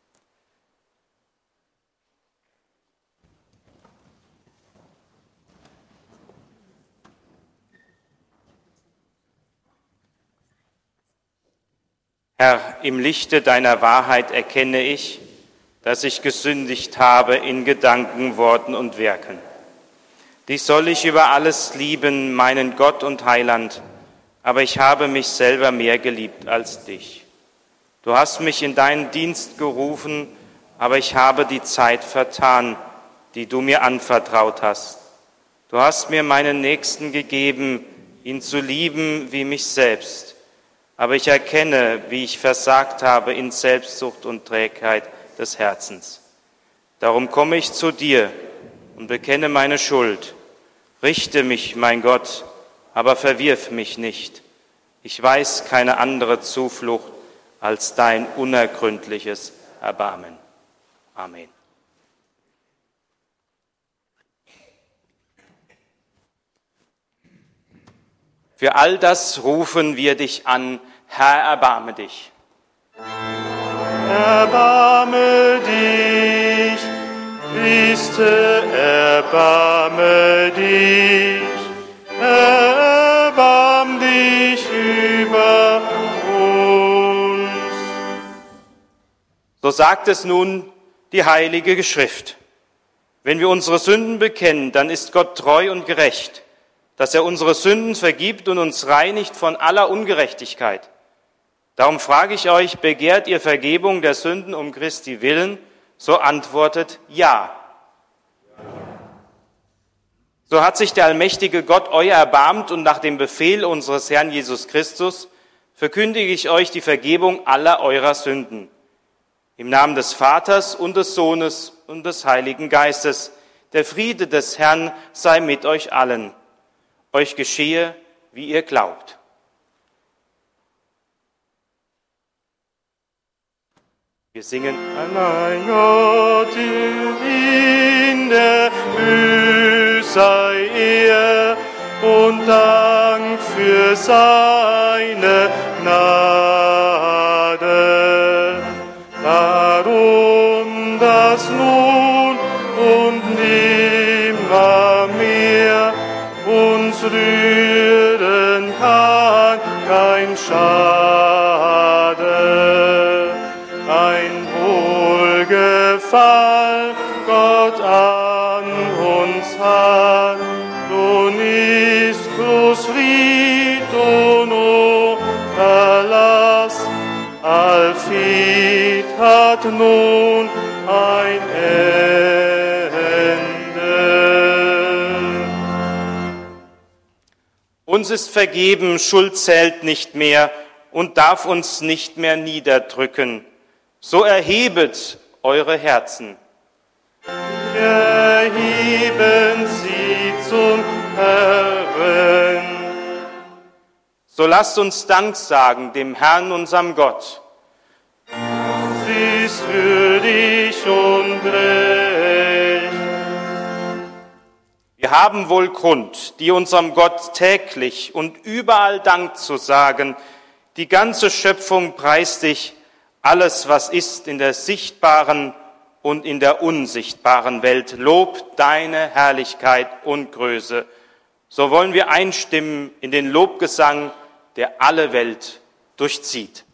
Herr, im Lichte deiner Wahrheit erkenne ich, dass ich gesündigt habe in Gedanken, Worten und Werken. Dich soll ich über alles lieben, meinen Gott und Heiland, aber ich habe mich selber mehr geliebt als dich. Du hast mich in deinen Dienst gerufen, aber ich habe die Zeit vertan, die du mir anvertraut hast. Du hast mir meinen Nächsten gegeben, ihn zu lieben wie mich selbst. Aber ich erkenne, wie ich versagt habe in Selbstsucht und Trägheit des Herzens. Darum komme ich zu dir und bekenne meine Schuld. Richte mich, mein Gott, aber verwirf mich nicht. Ich weiß keine andere Zuflucht als dein unergründliches Erbarmen. Amen. Für all das rufen wir dich an, Herr, erbarme dich. Erbarme dich, Christe, erbarme dich, erbarm dich über uns. So sagt es nun die Heilige Schrift. Wenn wir unsere Sünden bekennen, dann ist Gott treu und gerecht, dass er unsere Sünden vergibt und uns reinigt von aller Ungerechtigkeit. Darum frage ich euch, begehrt ihr Vergebung der Sünden um Christi willen? So antwortet ja. So hat sich der allmächtige Gott euer erbarmt und nach dem Befehl unseres Herrn Jesus Christus verkündige ich euch die Vergebung aller eurer Sünden. Im Namen des Vaters und des Sohnes und des Heiligen Geistes. Der Friede des Herrn sei mit euch allen. Euch geschehe, wie ihr glaubt. Wir singen. Allein Gott in der Höhe sei er und Dank für seine Gnade. Darum, dass nun und nimmer mehr uns rühren kann kein Schade. Ein Wohlgefallen Gott an uns hat, nun ist groß Fried und Unterlass, Allfried hat nun ein Ende. Uns ist vergeben, Schuld zählt nicht mehr und darf uns nicht mehr niederdrücken. So erhebet eure Herzen. Erheben sie zum Herrn. So lasst uns Dank sagen dem Herrn, unserem Gott. Sie ist würdig und recht. Wir haben wohl Grund, die unserem Gott täglich und überall Dank zu sagen, Die ganze Schöpfung preist dich, alles, was ist in der sichtbaren und in der unsichtbaren Welt, lobt deine Herrlichkeit und Größe. So wollen wir einstimmen in den Lobgesang, der alle Welt durchzieht.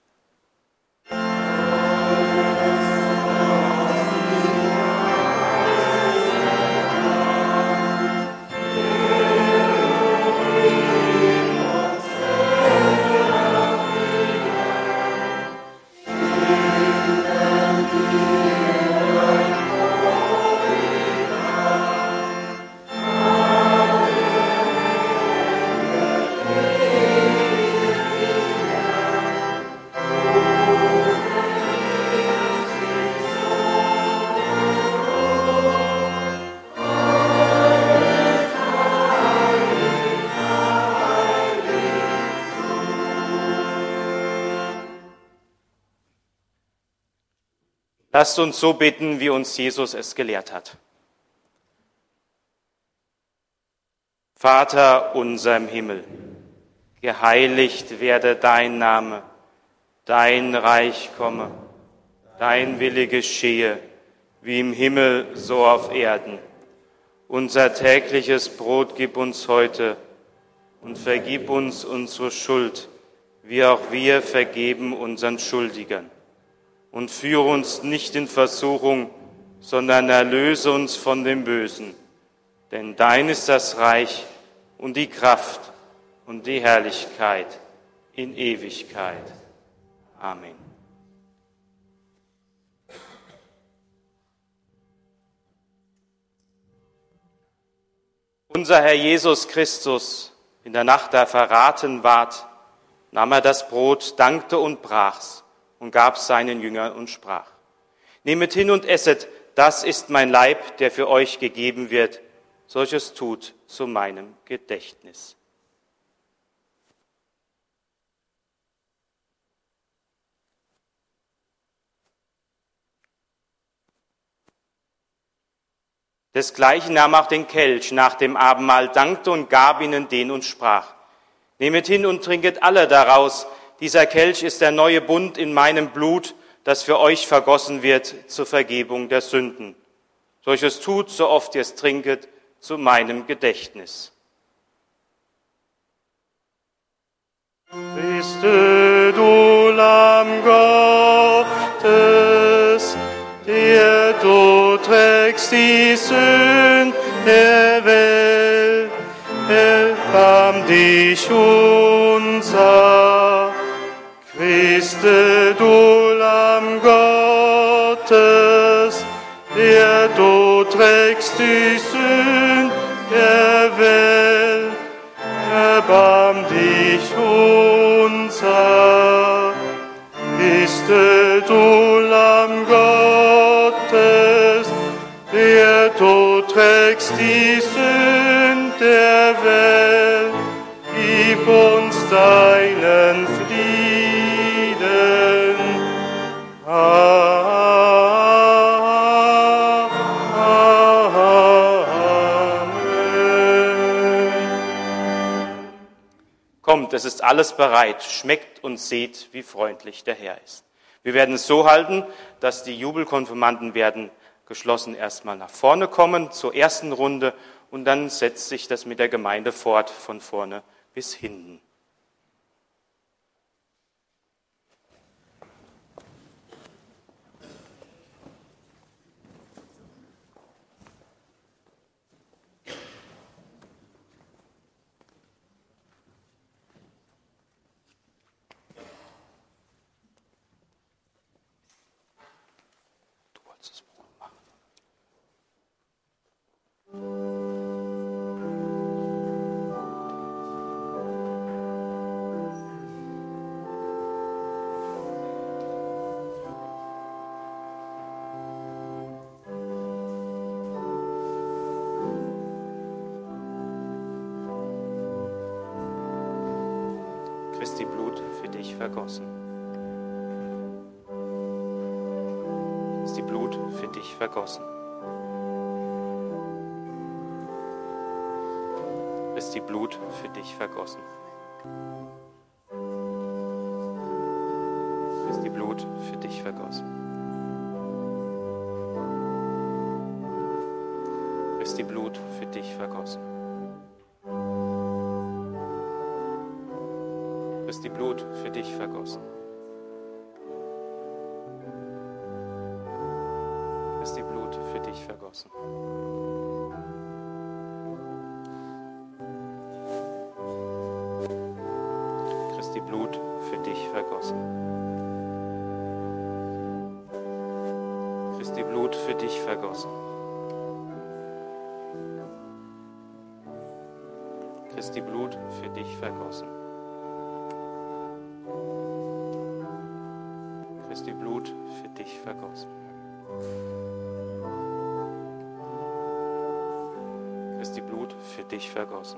Lasst uns so bitten, wie uns Jesus es gelehrt hat. Vater unser im Himmel, geheiligt werde dein Name, dein Reich komme, dein Wille geschehe, wie im Himmel, so auf Erden. Unser tägliches Brot gib uns heute und vergib uns unsere Schuld, wie auch wir vergeben unseren Schuldigern. Und führe uns nicht in Versuchung, sondern erlöse uns von dem Bösen. Denn dein ist das Reich und die Kraft und die Herrlichkeit in Ewigkeit. Amen. Unser Herr Jesus Christus, in der Nacht, da er verraten ward, nahm er das Brot, dankte und brach's und gab seinen Jüngern und sprach: Nehmet hin und esset, das ist mein Leib, der für euch gegeben wird. Solches tut zu meinem Gedächtnis. Desgleichen nahm auch den Kelch nach dem Abendmahl, dankte und gab ihnen den und sprach: Nehmet hin und trinket alle daraus. Dieser Kelch ist der neue Bund in meinem Blut, das für euch vergossen wird zur Vergebung der Sünden. Solches tut, so oft ihr es trinket, zu meinem Gedächtnis. Christe, du Lamm Gottes, der du trägst die Sünden der Welt, erbarm dich unser. Christe, du Lamm Gottes, der du trägst die Sünden der Welt, erbarm dich unser. Christe, du Lamm Gottes, der du trägst die Sünden der Welt, gib uns deinen Frieden. Kommt, es ist alles bereit, schmeckt und seht, wie freundlich der Herr ist. Wir werden es so halten, dass die Jubelkonfirmanden werden geschlossen erstmal nach vorne kommen zur ersten Runde und dann setzt sich das mit der Gemeinde fort von vorne bis hinten. Christi Blut für dich vergossen. Christi Blut für dich vergossen. Christi Blut für dich vergossen. Blut für dich vergossen. Christi Blut für dich vergossen. Christi Blut für dich vergossen. Christi Blut für dich vergossen. Christi Blut für dich vergossen. Christi Blut für dich vergossen. Christi Blut für dich vergossen. Christi Blut für dich vergossen. Christi Blut für dich vergossen.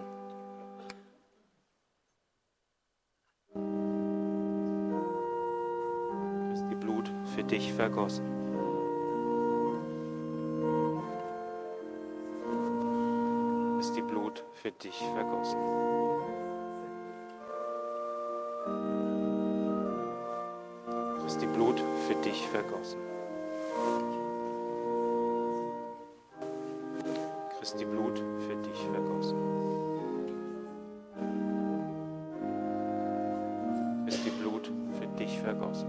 Christi Blut für dich vergossen. Christi Blut für dich vergossen. Christi Blut für dich vergossen. Christi Blut für dich vergossen. Christi Blut für dich vergossen.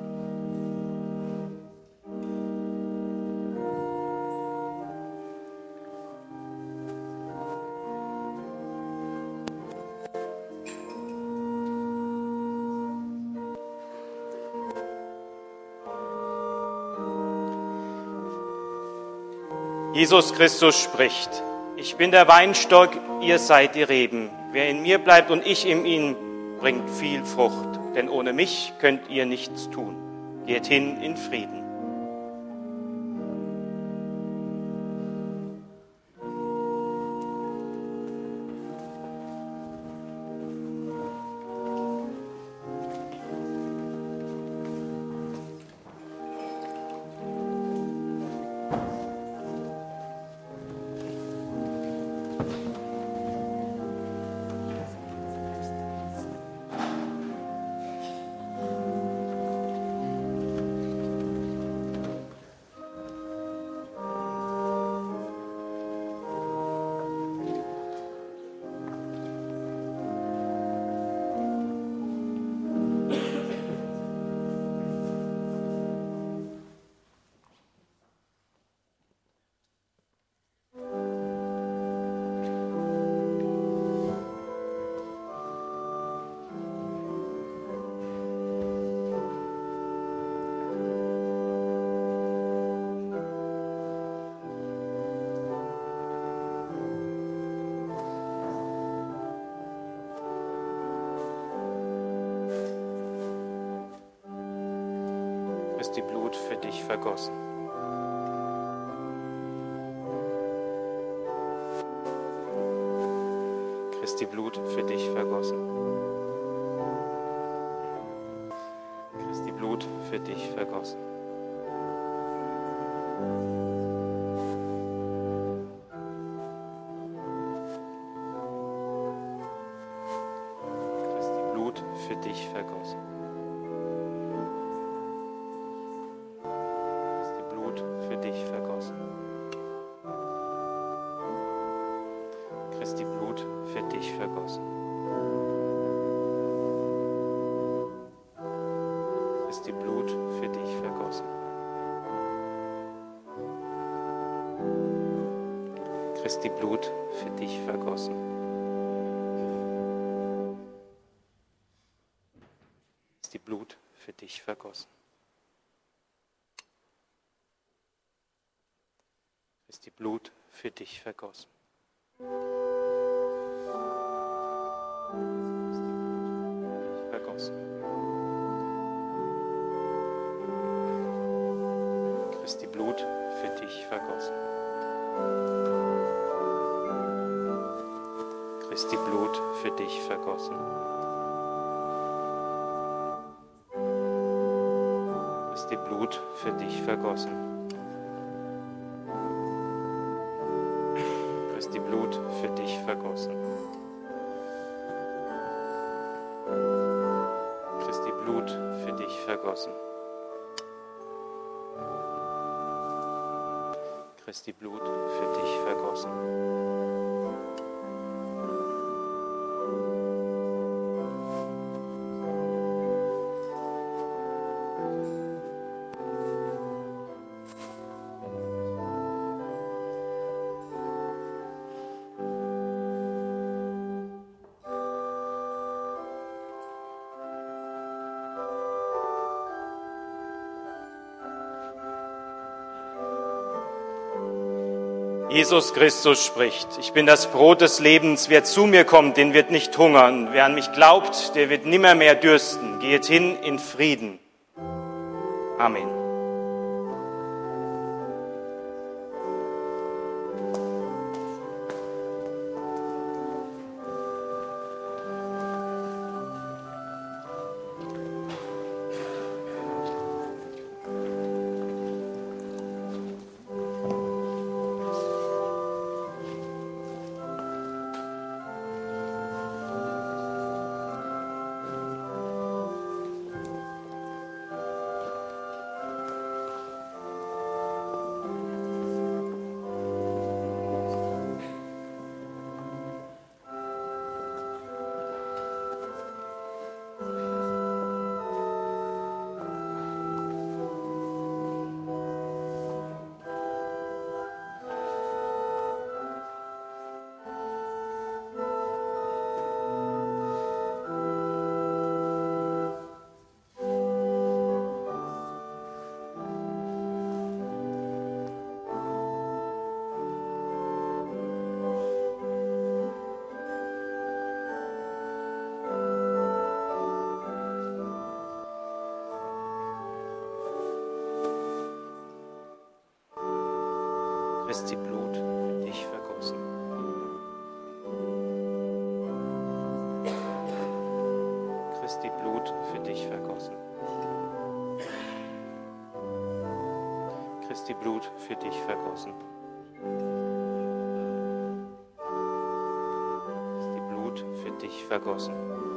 Jesus Christus spricht: Ich bin der Weinstock, ihr seid die Reben. Wer in mir bleibt und ich in ihm, bringt viel Frucht. Denn ohne mich könnt ihr nichts tun. Geht hin in Frieden. Christi Blut für dich vergossen. Christi Blut für dich vergossen. Christi Blut für dich vergossen. Christi Blut für dich vergossen. Für dich vergossen. Christi Blut für dich vergossen. Christi Blut für dich vergossen. Christi Blut für dich vergossen. Christi Blut für dich vergossen. Christi Blut für dich vergossen. Christi Blut für dich vergossen. Christi Blut für dich vergossen. Christi Blut für dich vergossen. Christi Blut für dich vergossen. Christi Blut für dich vergossen. Christi Blut für dich vergossen. Jesus Christus spricht: Ich bin das Brot des Lebens, wer zu mir kommt, den wird nicht hungern, wer an mich glaubt, der wird nimmermehr dürsten. Geht hin in Frieden. Amen. Christi Blut für dich vergossen. Christi Blut für dich vergossen. Christi Blut für dich vergossen. Christi Blut für dich vergossen.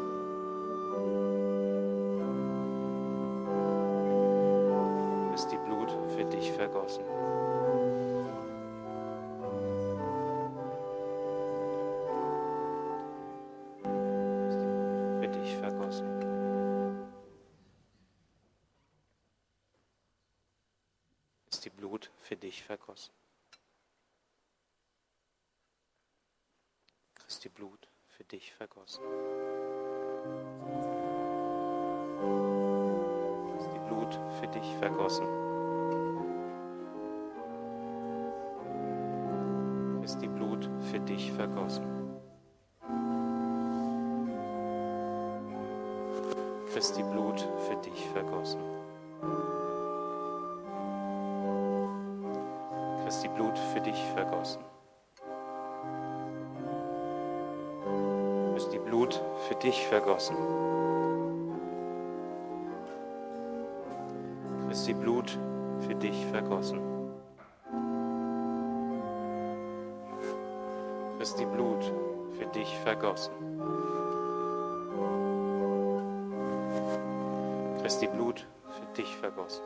Christi Blut für dich vergossen. Christi Blut für dich vergossen. Christi Blut für dich vergossen. Christi Blut für dich vergossen. Christi Blut für dich vergossen. Christi Blut für dich vergossen. Christi Blut für dich vergossen. Christi Blut für dich vergossen. Christi Blut für dich vergossen. Christi Blut für dich vergossen. Christi Blut für dich vergossen.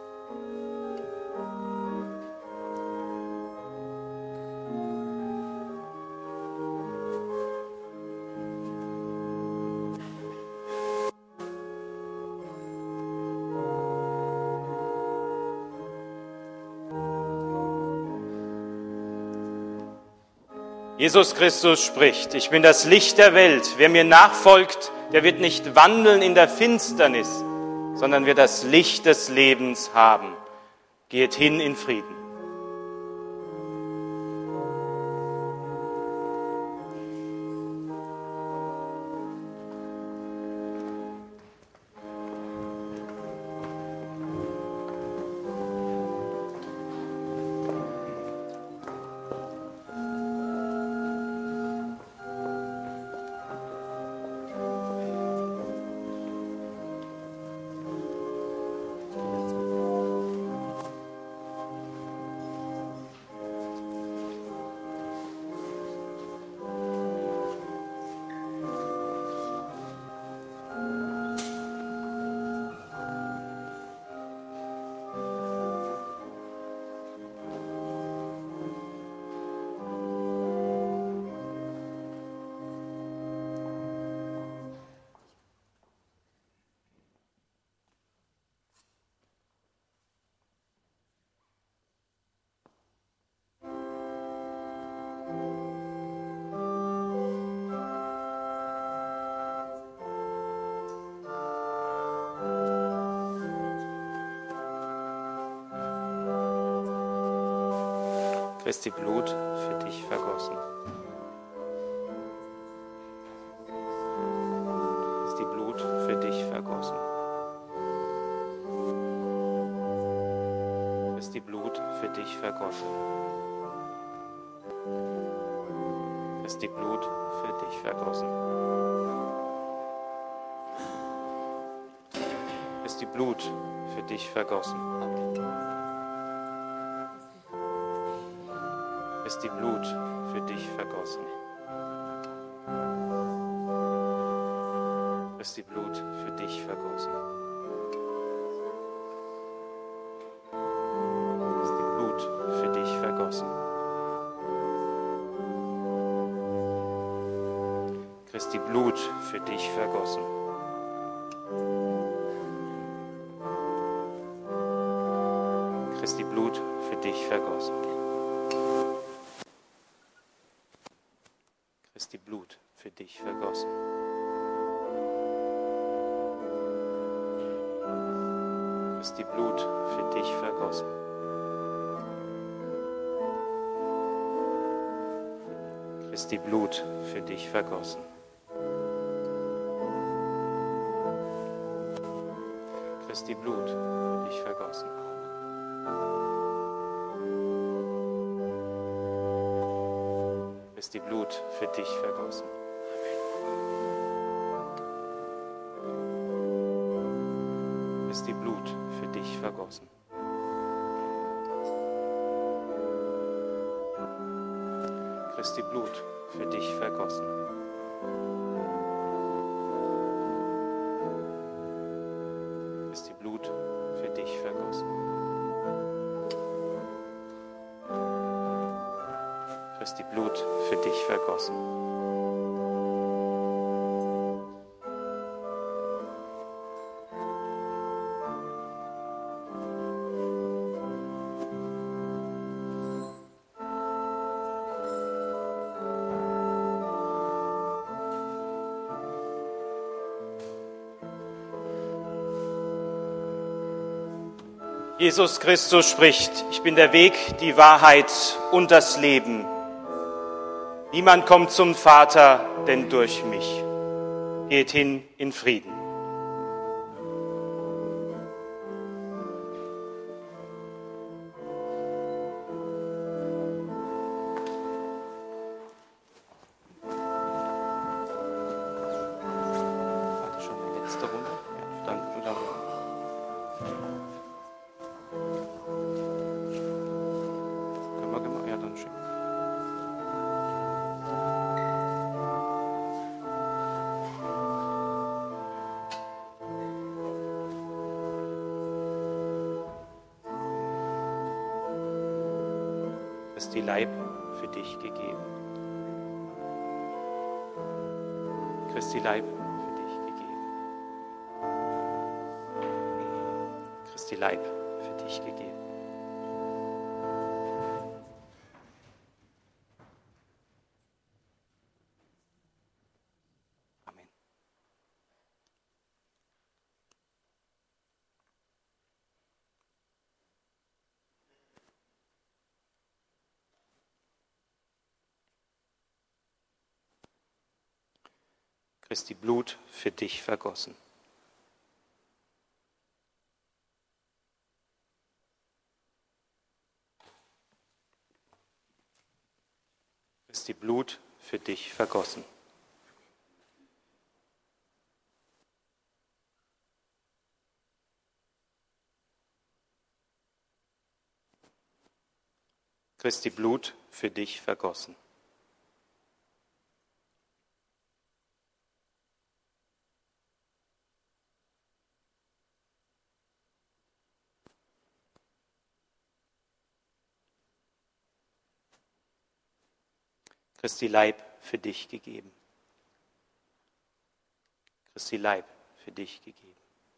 Jesus Christus spricht: Ich bin das Licht der Welt. Wer mir nachfolgt, der wird nicht wandeln in der Finsternis, sondern wird das Licht des Lebens haben. Geht hin in Frieden. Christi Blut für dich vergossen. Christi Blut für dich vergossen. Christi Blut für dich vergossen. Christi Blut für dich vergossen. Christi Blut für dich vergossen. Christi Blut für dich vergossen. Christi Blut für dich vergossen. Christi Blut für dich vergossen. Christi Blut für dich vergossen. Christi Blut für dich vergossen. Christi Blut für dich vergossen. Christi Blut für dich vergossen. Christi Blut für dich vergossen. Christi Blut für dich vergossen. Christi Blut für dich vergossen. Christi Blut für dich vergossen. Christi Blut für dich vergossen. Christi Blut für dich vergossen. Christi Blut für dich vergossen. Jesus Christus spricht: Ich bin der Weg, die Wahrheit und das Leben. Niemand kommt zum Vater, denn durch mich. Geht hin in Frieden. Warte schon die letzte Runde. Ja, dann. Können wir, ja, dann schicken. Christi Leib für dich gegeben. Christi Leib für dich gegeben. Christi Leib für dich gegeben. Amen. Christi Blut für dich vergossen. Christi Blut für dich vergossen. Christi Blut für dich vergossen. Christi Leib für dich gegeben. Christi Leib für dich gegeben.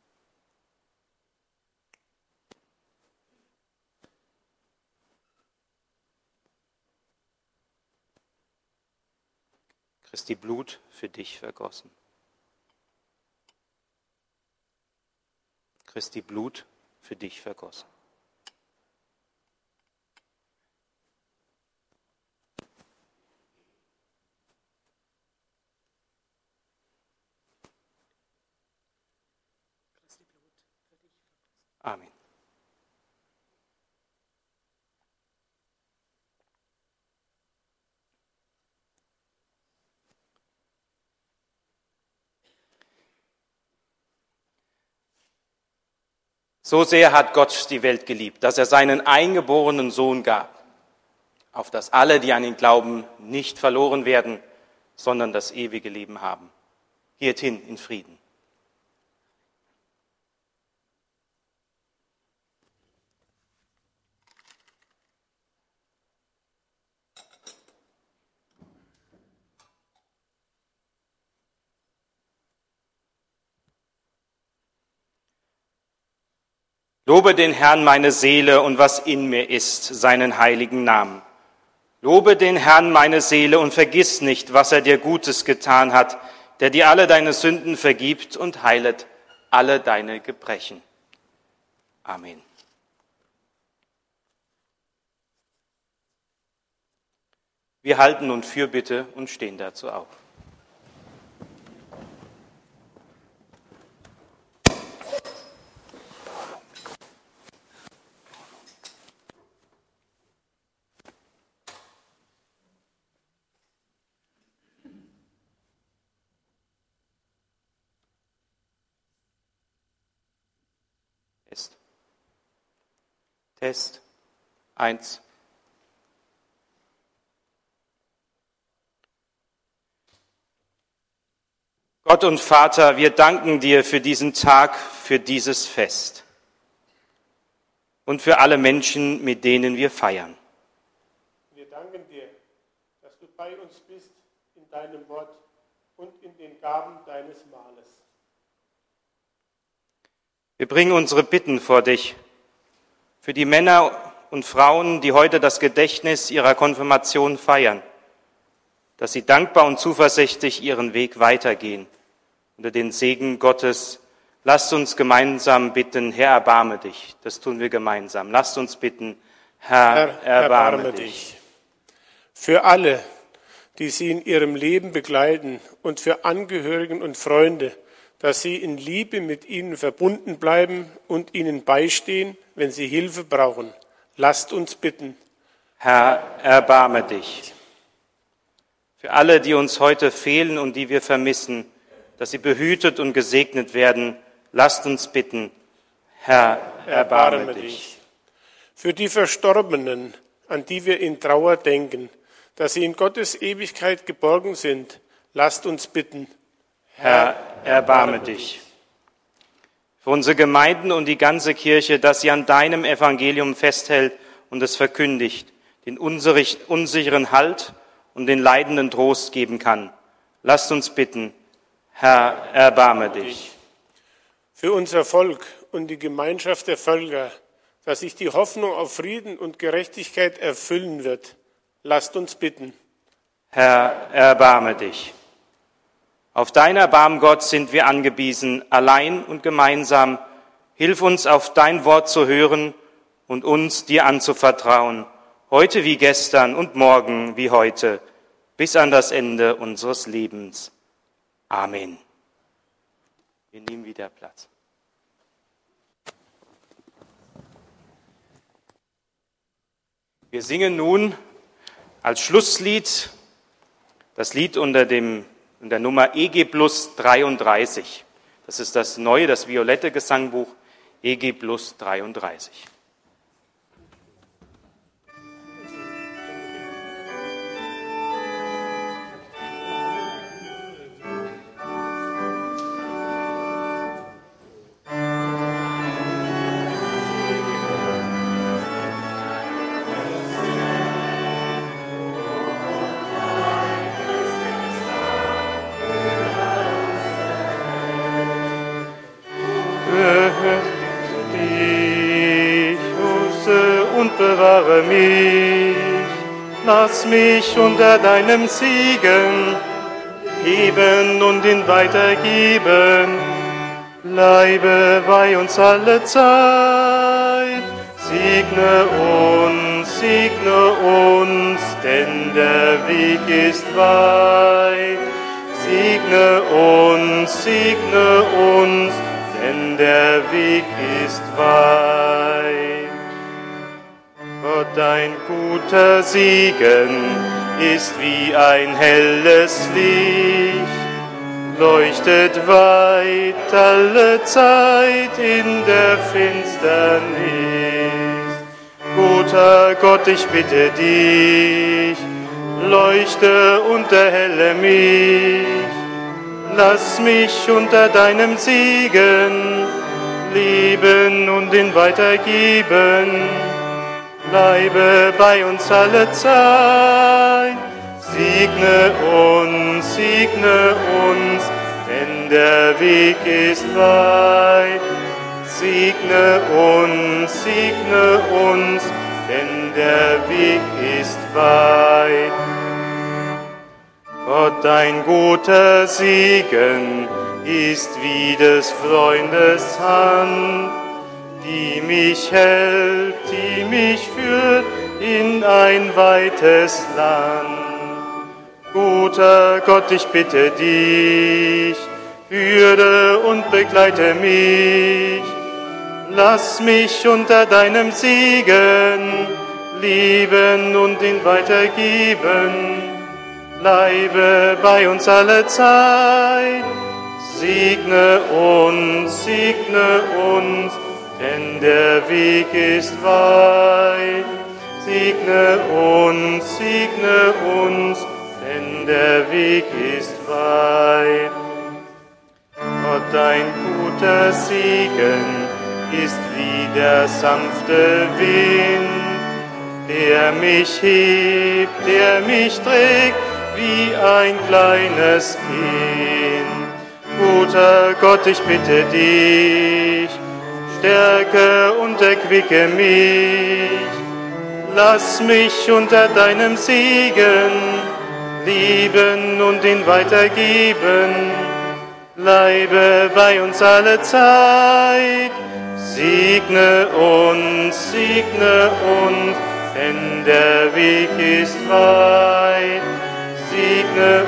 Christi Blut für dich vergossen. Christi Blut für dich vergossen. Amen. So sehr hat Gott die Welt geliebt, dass er seinen eingeborenen Sohn gab, auf dass alle, die an ihn glauben, nicht verloren werden, sondern das ewige Leben haben. Geht hin in Frieden. Lobe den Herrn, meine Seele, und was in mir ist, seinen heiligen Namen. Lobe den Herrn, meine Seele, und vergiss nicht, was er dir Gutes getan hat, der dir alle deine Sünden vergibt und heilet alle deine Gebrechen. Amen. Wir halten nun Fürbitte und stehen dazu auf. Test 1. Gott und Vater, wir danken dir für diesen Tag, für dieses Fest und für alle Menschen, mit denen wir feiern. Wir danken dir, dass du bei uns bist in deinem Wort und in den Gaben deines Mahles. Wir bringen unsere Bitten vor dich. Für die Männer und Frauen, die heute das Gedächtnis ihrer Konfirmation feiern, dass sie dankbar und zuversichtlich ihren Weg weitergehen. Unter den Segen Gottes, lasst uns gemeinsam bitten, Herr, erbarme dich. Das tun wir gemeinsam. Lasst uns bitten, Herr, erbarme dich. Für alle, die sie in ihrem Leben begleiten und für Angehörigen und Freunde, dass sie in Liebe mit ihnen verbunden bleiben und ihnen beistehen, wenn sie Hilfe brauchen. Lasst uns bitten. Herr, erbarme dich. Für alle, die uns heute fehlen und die wir vermissen, dass sie behütet und gesegnet werden, lasst uns bitten. Herr, erbarme dich. Für die Verstorbenen, an die wir in Trauer denken, dass sie in Gottes Ewigkeit geborgen sind, lasst uns bitten. Herr, erbarme dich. Für unsere Gemeinden und die ganze Kirche, dass sie an deinem Evangelium festhält und es verkündigt, den unsicheren Halt und den leidenden Trost geben kann. Lasst uns bitten, Herr, erbarme dich. Für unser Volk und die Gemeinschaft der Völker, dass sich die Hoffnung auf Frieden und Gerechtigkeit erfüllen wird. Lasst uns bitten. Herr, erbarme dich. Auf dein Erbarmen, Gott, sind wir angewiesen, allein und gemeinsam. Hilf uns, auf dein Wort zu hören und uns dir anzuvertrauen, heute wie gestern und morgen wie heute, bis an das Ende unseres Lebens. Amen. Wir nehmen wieder Platz. Wir singen nun als Schlusslied das Lied unter der Nummer EG plus 33. Das ist das neue, das violette Gesangbuch EG plus 33. Bewahre mich, lass mich unter deinem Segen heben und ihn weitergeben. Bleibe bei uns alle Zeit, segne uns, denn der Weg ist weit. Segne uns, denn denn der Weg ist weit. Gott, dein guter Segen ist wie ein helles Licht, leuchtet weit alle Zeit in der Finsternis. Guter Gott, ich bitte dich, leuchte und erhelle mich, lass mich unter deinem Segen lieben und ihn weitergeben. Bleibe bei uns alle Zeit, segne uns, denn der Weg ist weit. Segne uns, denn der Weg ist weit. Gott, dein guter Segen ist wie des Freundes Hand, die mich hält, die mich führt in ein weites Land. Guter Gott, ich bitte dich, führe und begleite mich, lass mich unter deinem Segen lieben und ihn weitergeben. Bleibe bei uns alle Zeit, segne uns, denn der Weg ist weit. Segne uns, denn der Weg ist weit. Gott, dein guter Segen ist wie der sanfte Wind, der mich hebt, der mich trägt wie ein kleines Kind. Guter Gott, ich bitte dich, stärke und erquicke mich, lass mich unter deinem Segen lieben und ihn weitergeben. Bleibe bei uns alle Zeit, segne uns, denn der Weg ist weit. Segne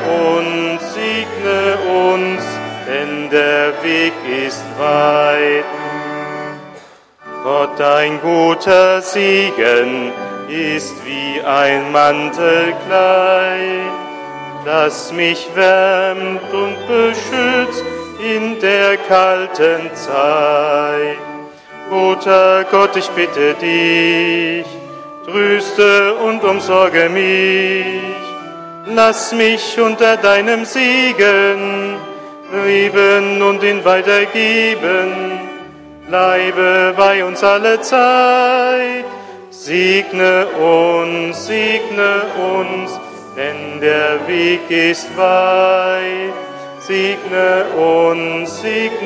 uns, denn der Weg ist weit. Gott, dein guter Segen ist wie ein Mantelkleid, das mich wärmt und beschützt in der kalten Zeit. Guter Gott, ich bitte dich, tröste und umsorge mich, lass mich unter deinem Segen lieben und ihn weitergeben. Bleibe bei uns alle Zeit, segne uns, denn der Weg ist weit. Segne uns,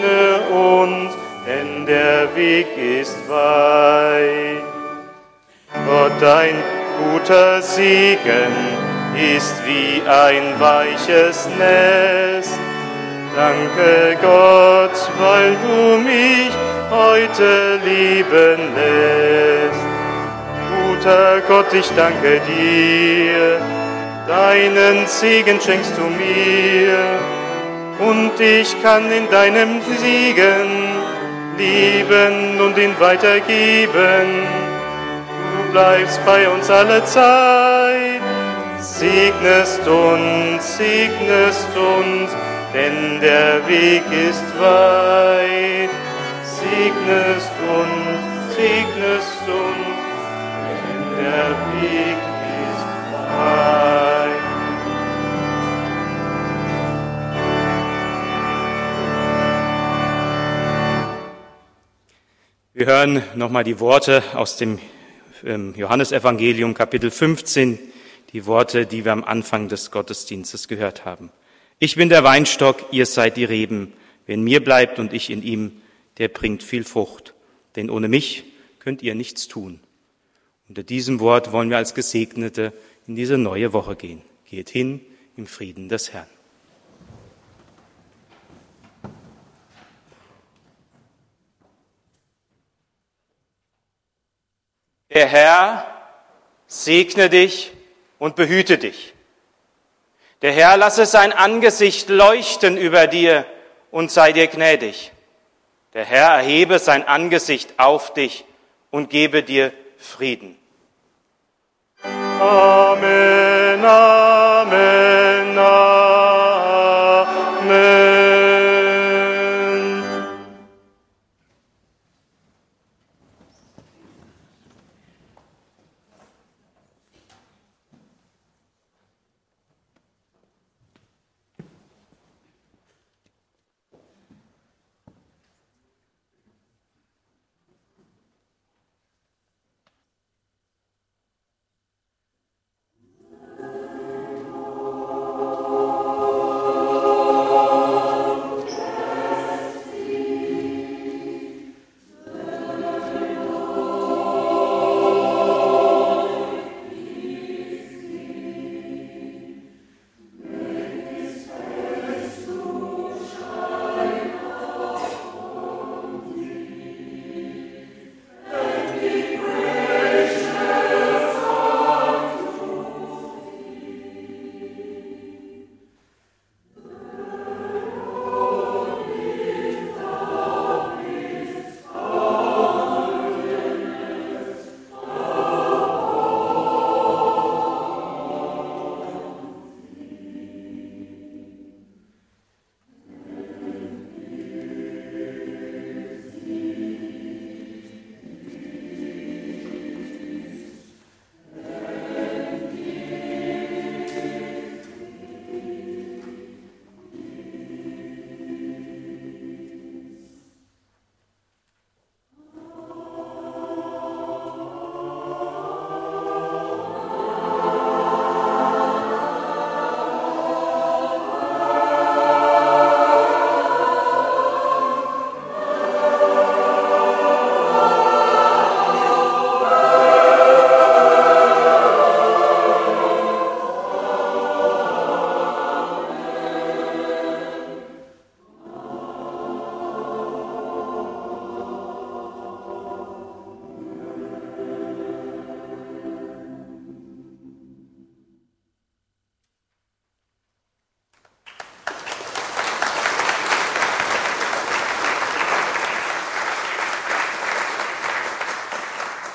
denn der Weg ist weit. Gott, dein guter Segen ist wie ein weiches Nest. Danke Gott, weil du mich heute lieben lässt. Guter Gott, ich danke dir, deinen Segen schenkst du mir, und ich kann in deinem Segen lieben und ihn weitergeben. Du bleibst bei uns alle Zeit, segnest uns, denn der Weg ist weit. Segnest uns, denn der Weg ist weit. Wir hören nochmal die Worte aus dem Johannesevangelium, Kapitel 15, die Worte, die wir am Anfang des Gottesdienstes gehört haben. Ich bin der Weinstock, ihr seid die Reben. Wer in mir bleibt und ich in ihm, der bringt viel Frucht. Denn ohne mich könnt ihr nichts tun. Unter diesem Wort wollen wir als Gesegnete in diese neue Woche gehen. Geht hin im Frieden des Herrn. Der Herr segne dich und behüte dich. Der Herr lasse sein Angesicht leuchten über dir und sei dir gnädig. Der Herr erhebe sein Angesicht auf dich und gebe dir Frieden. Amen.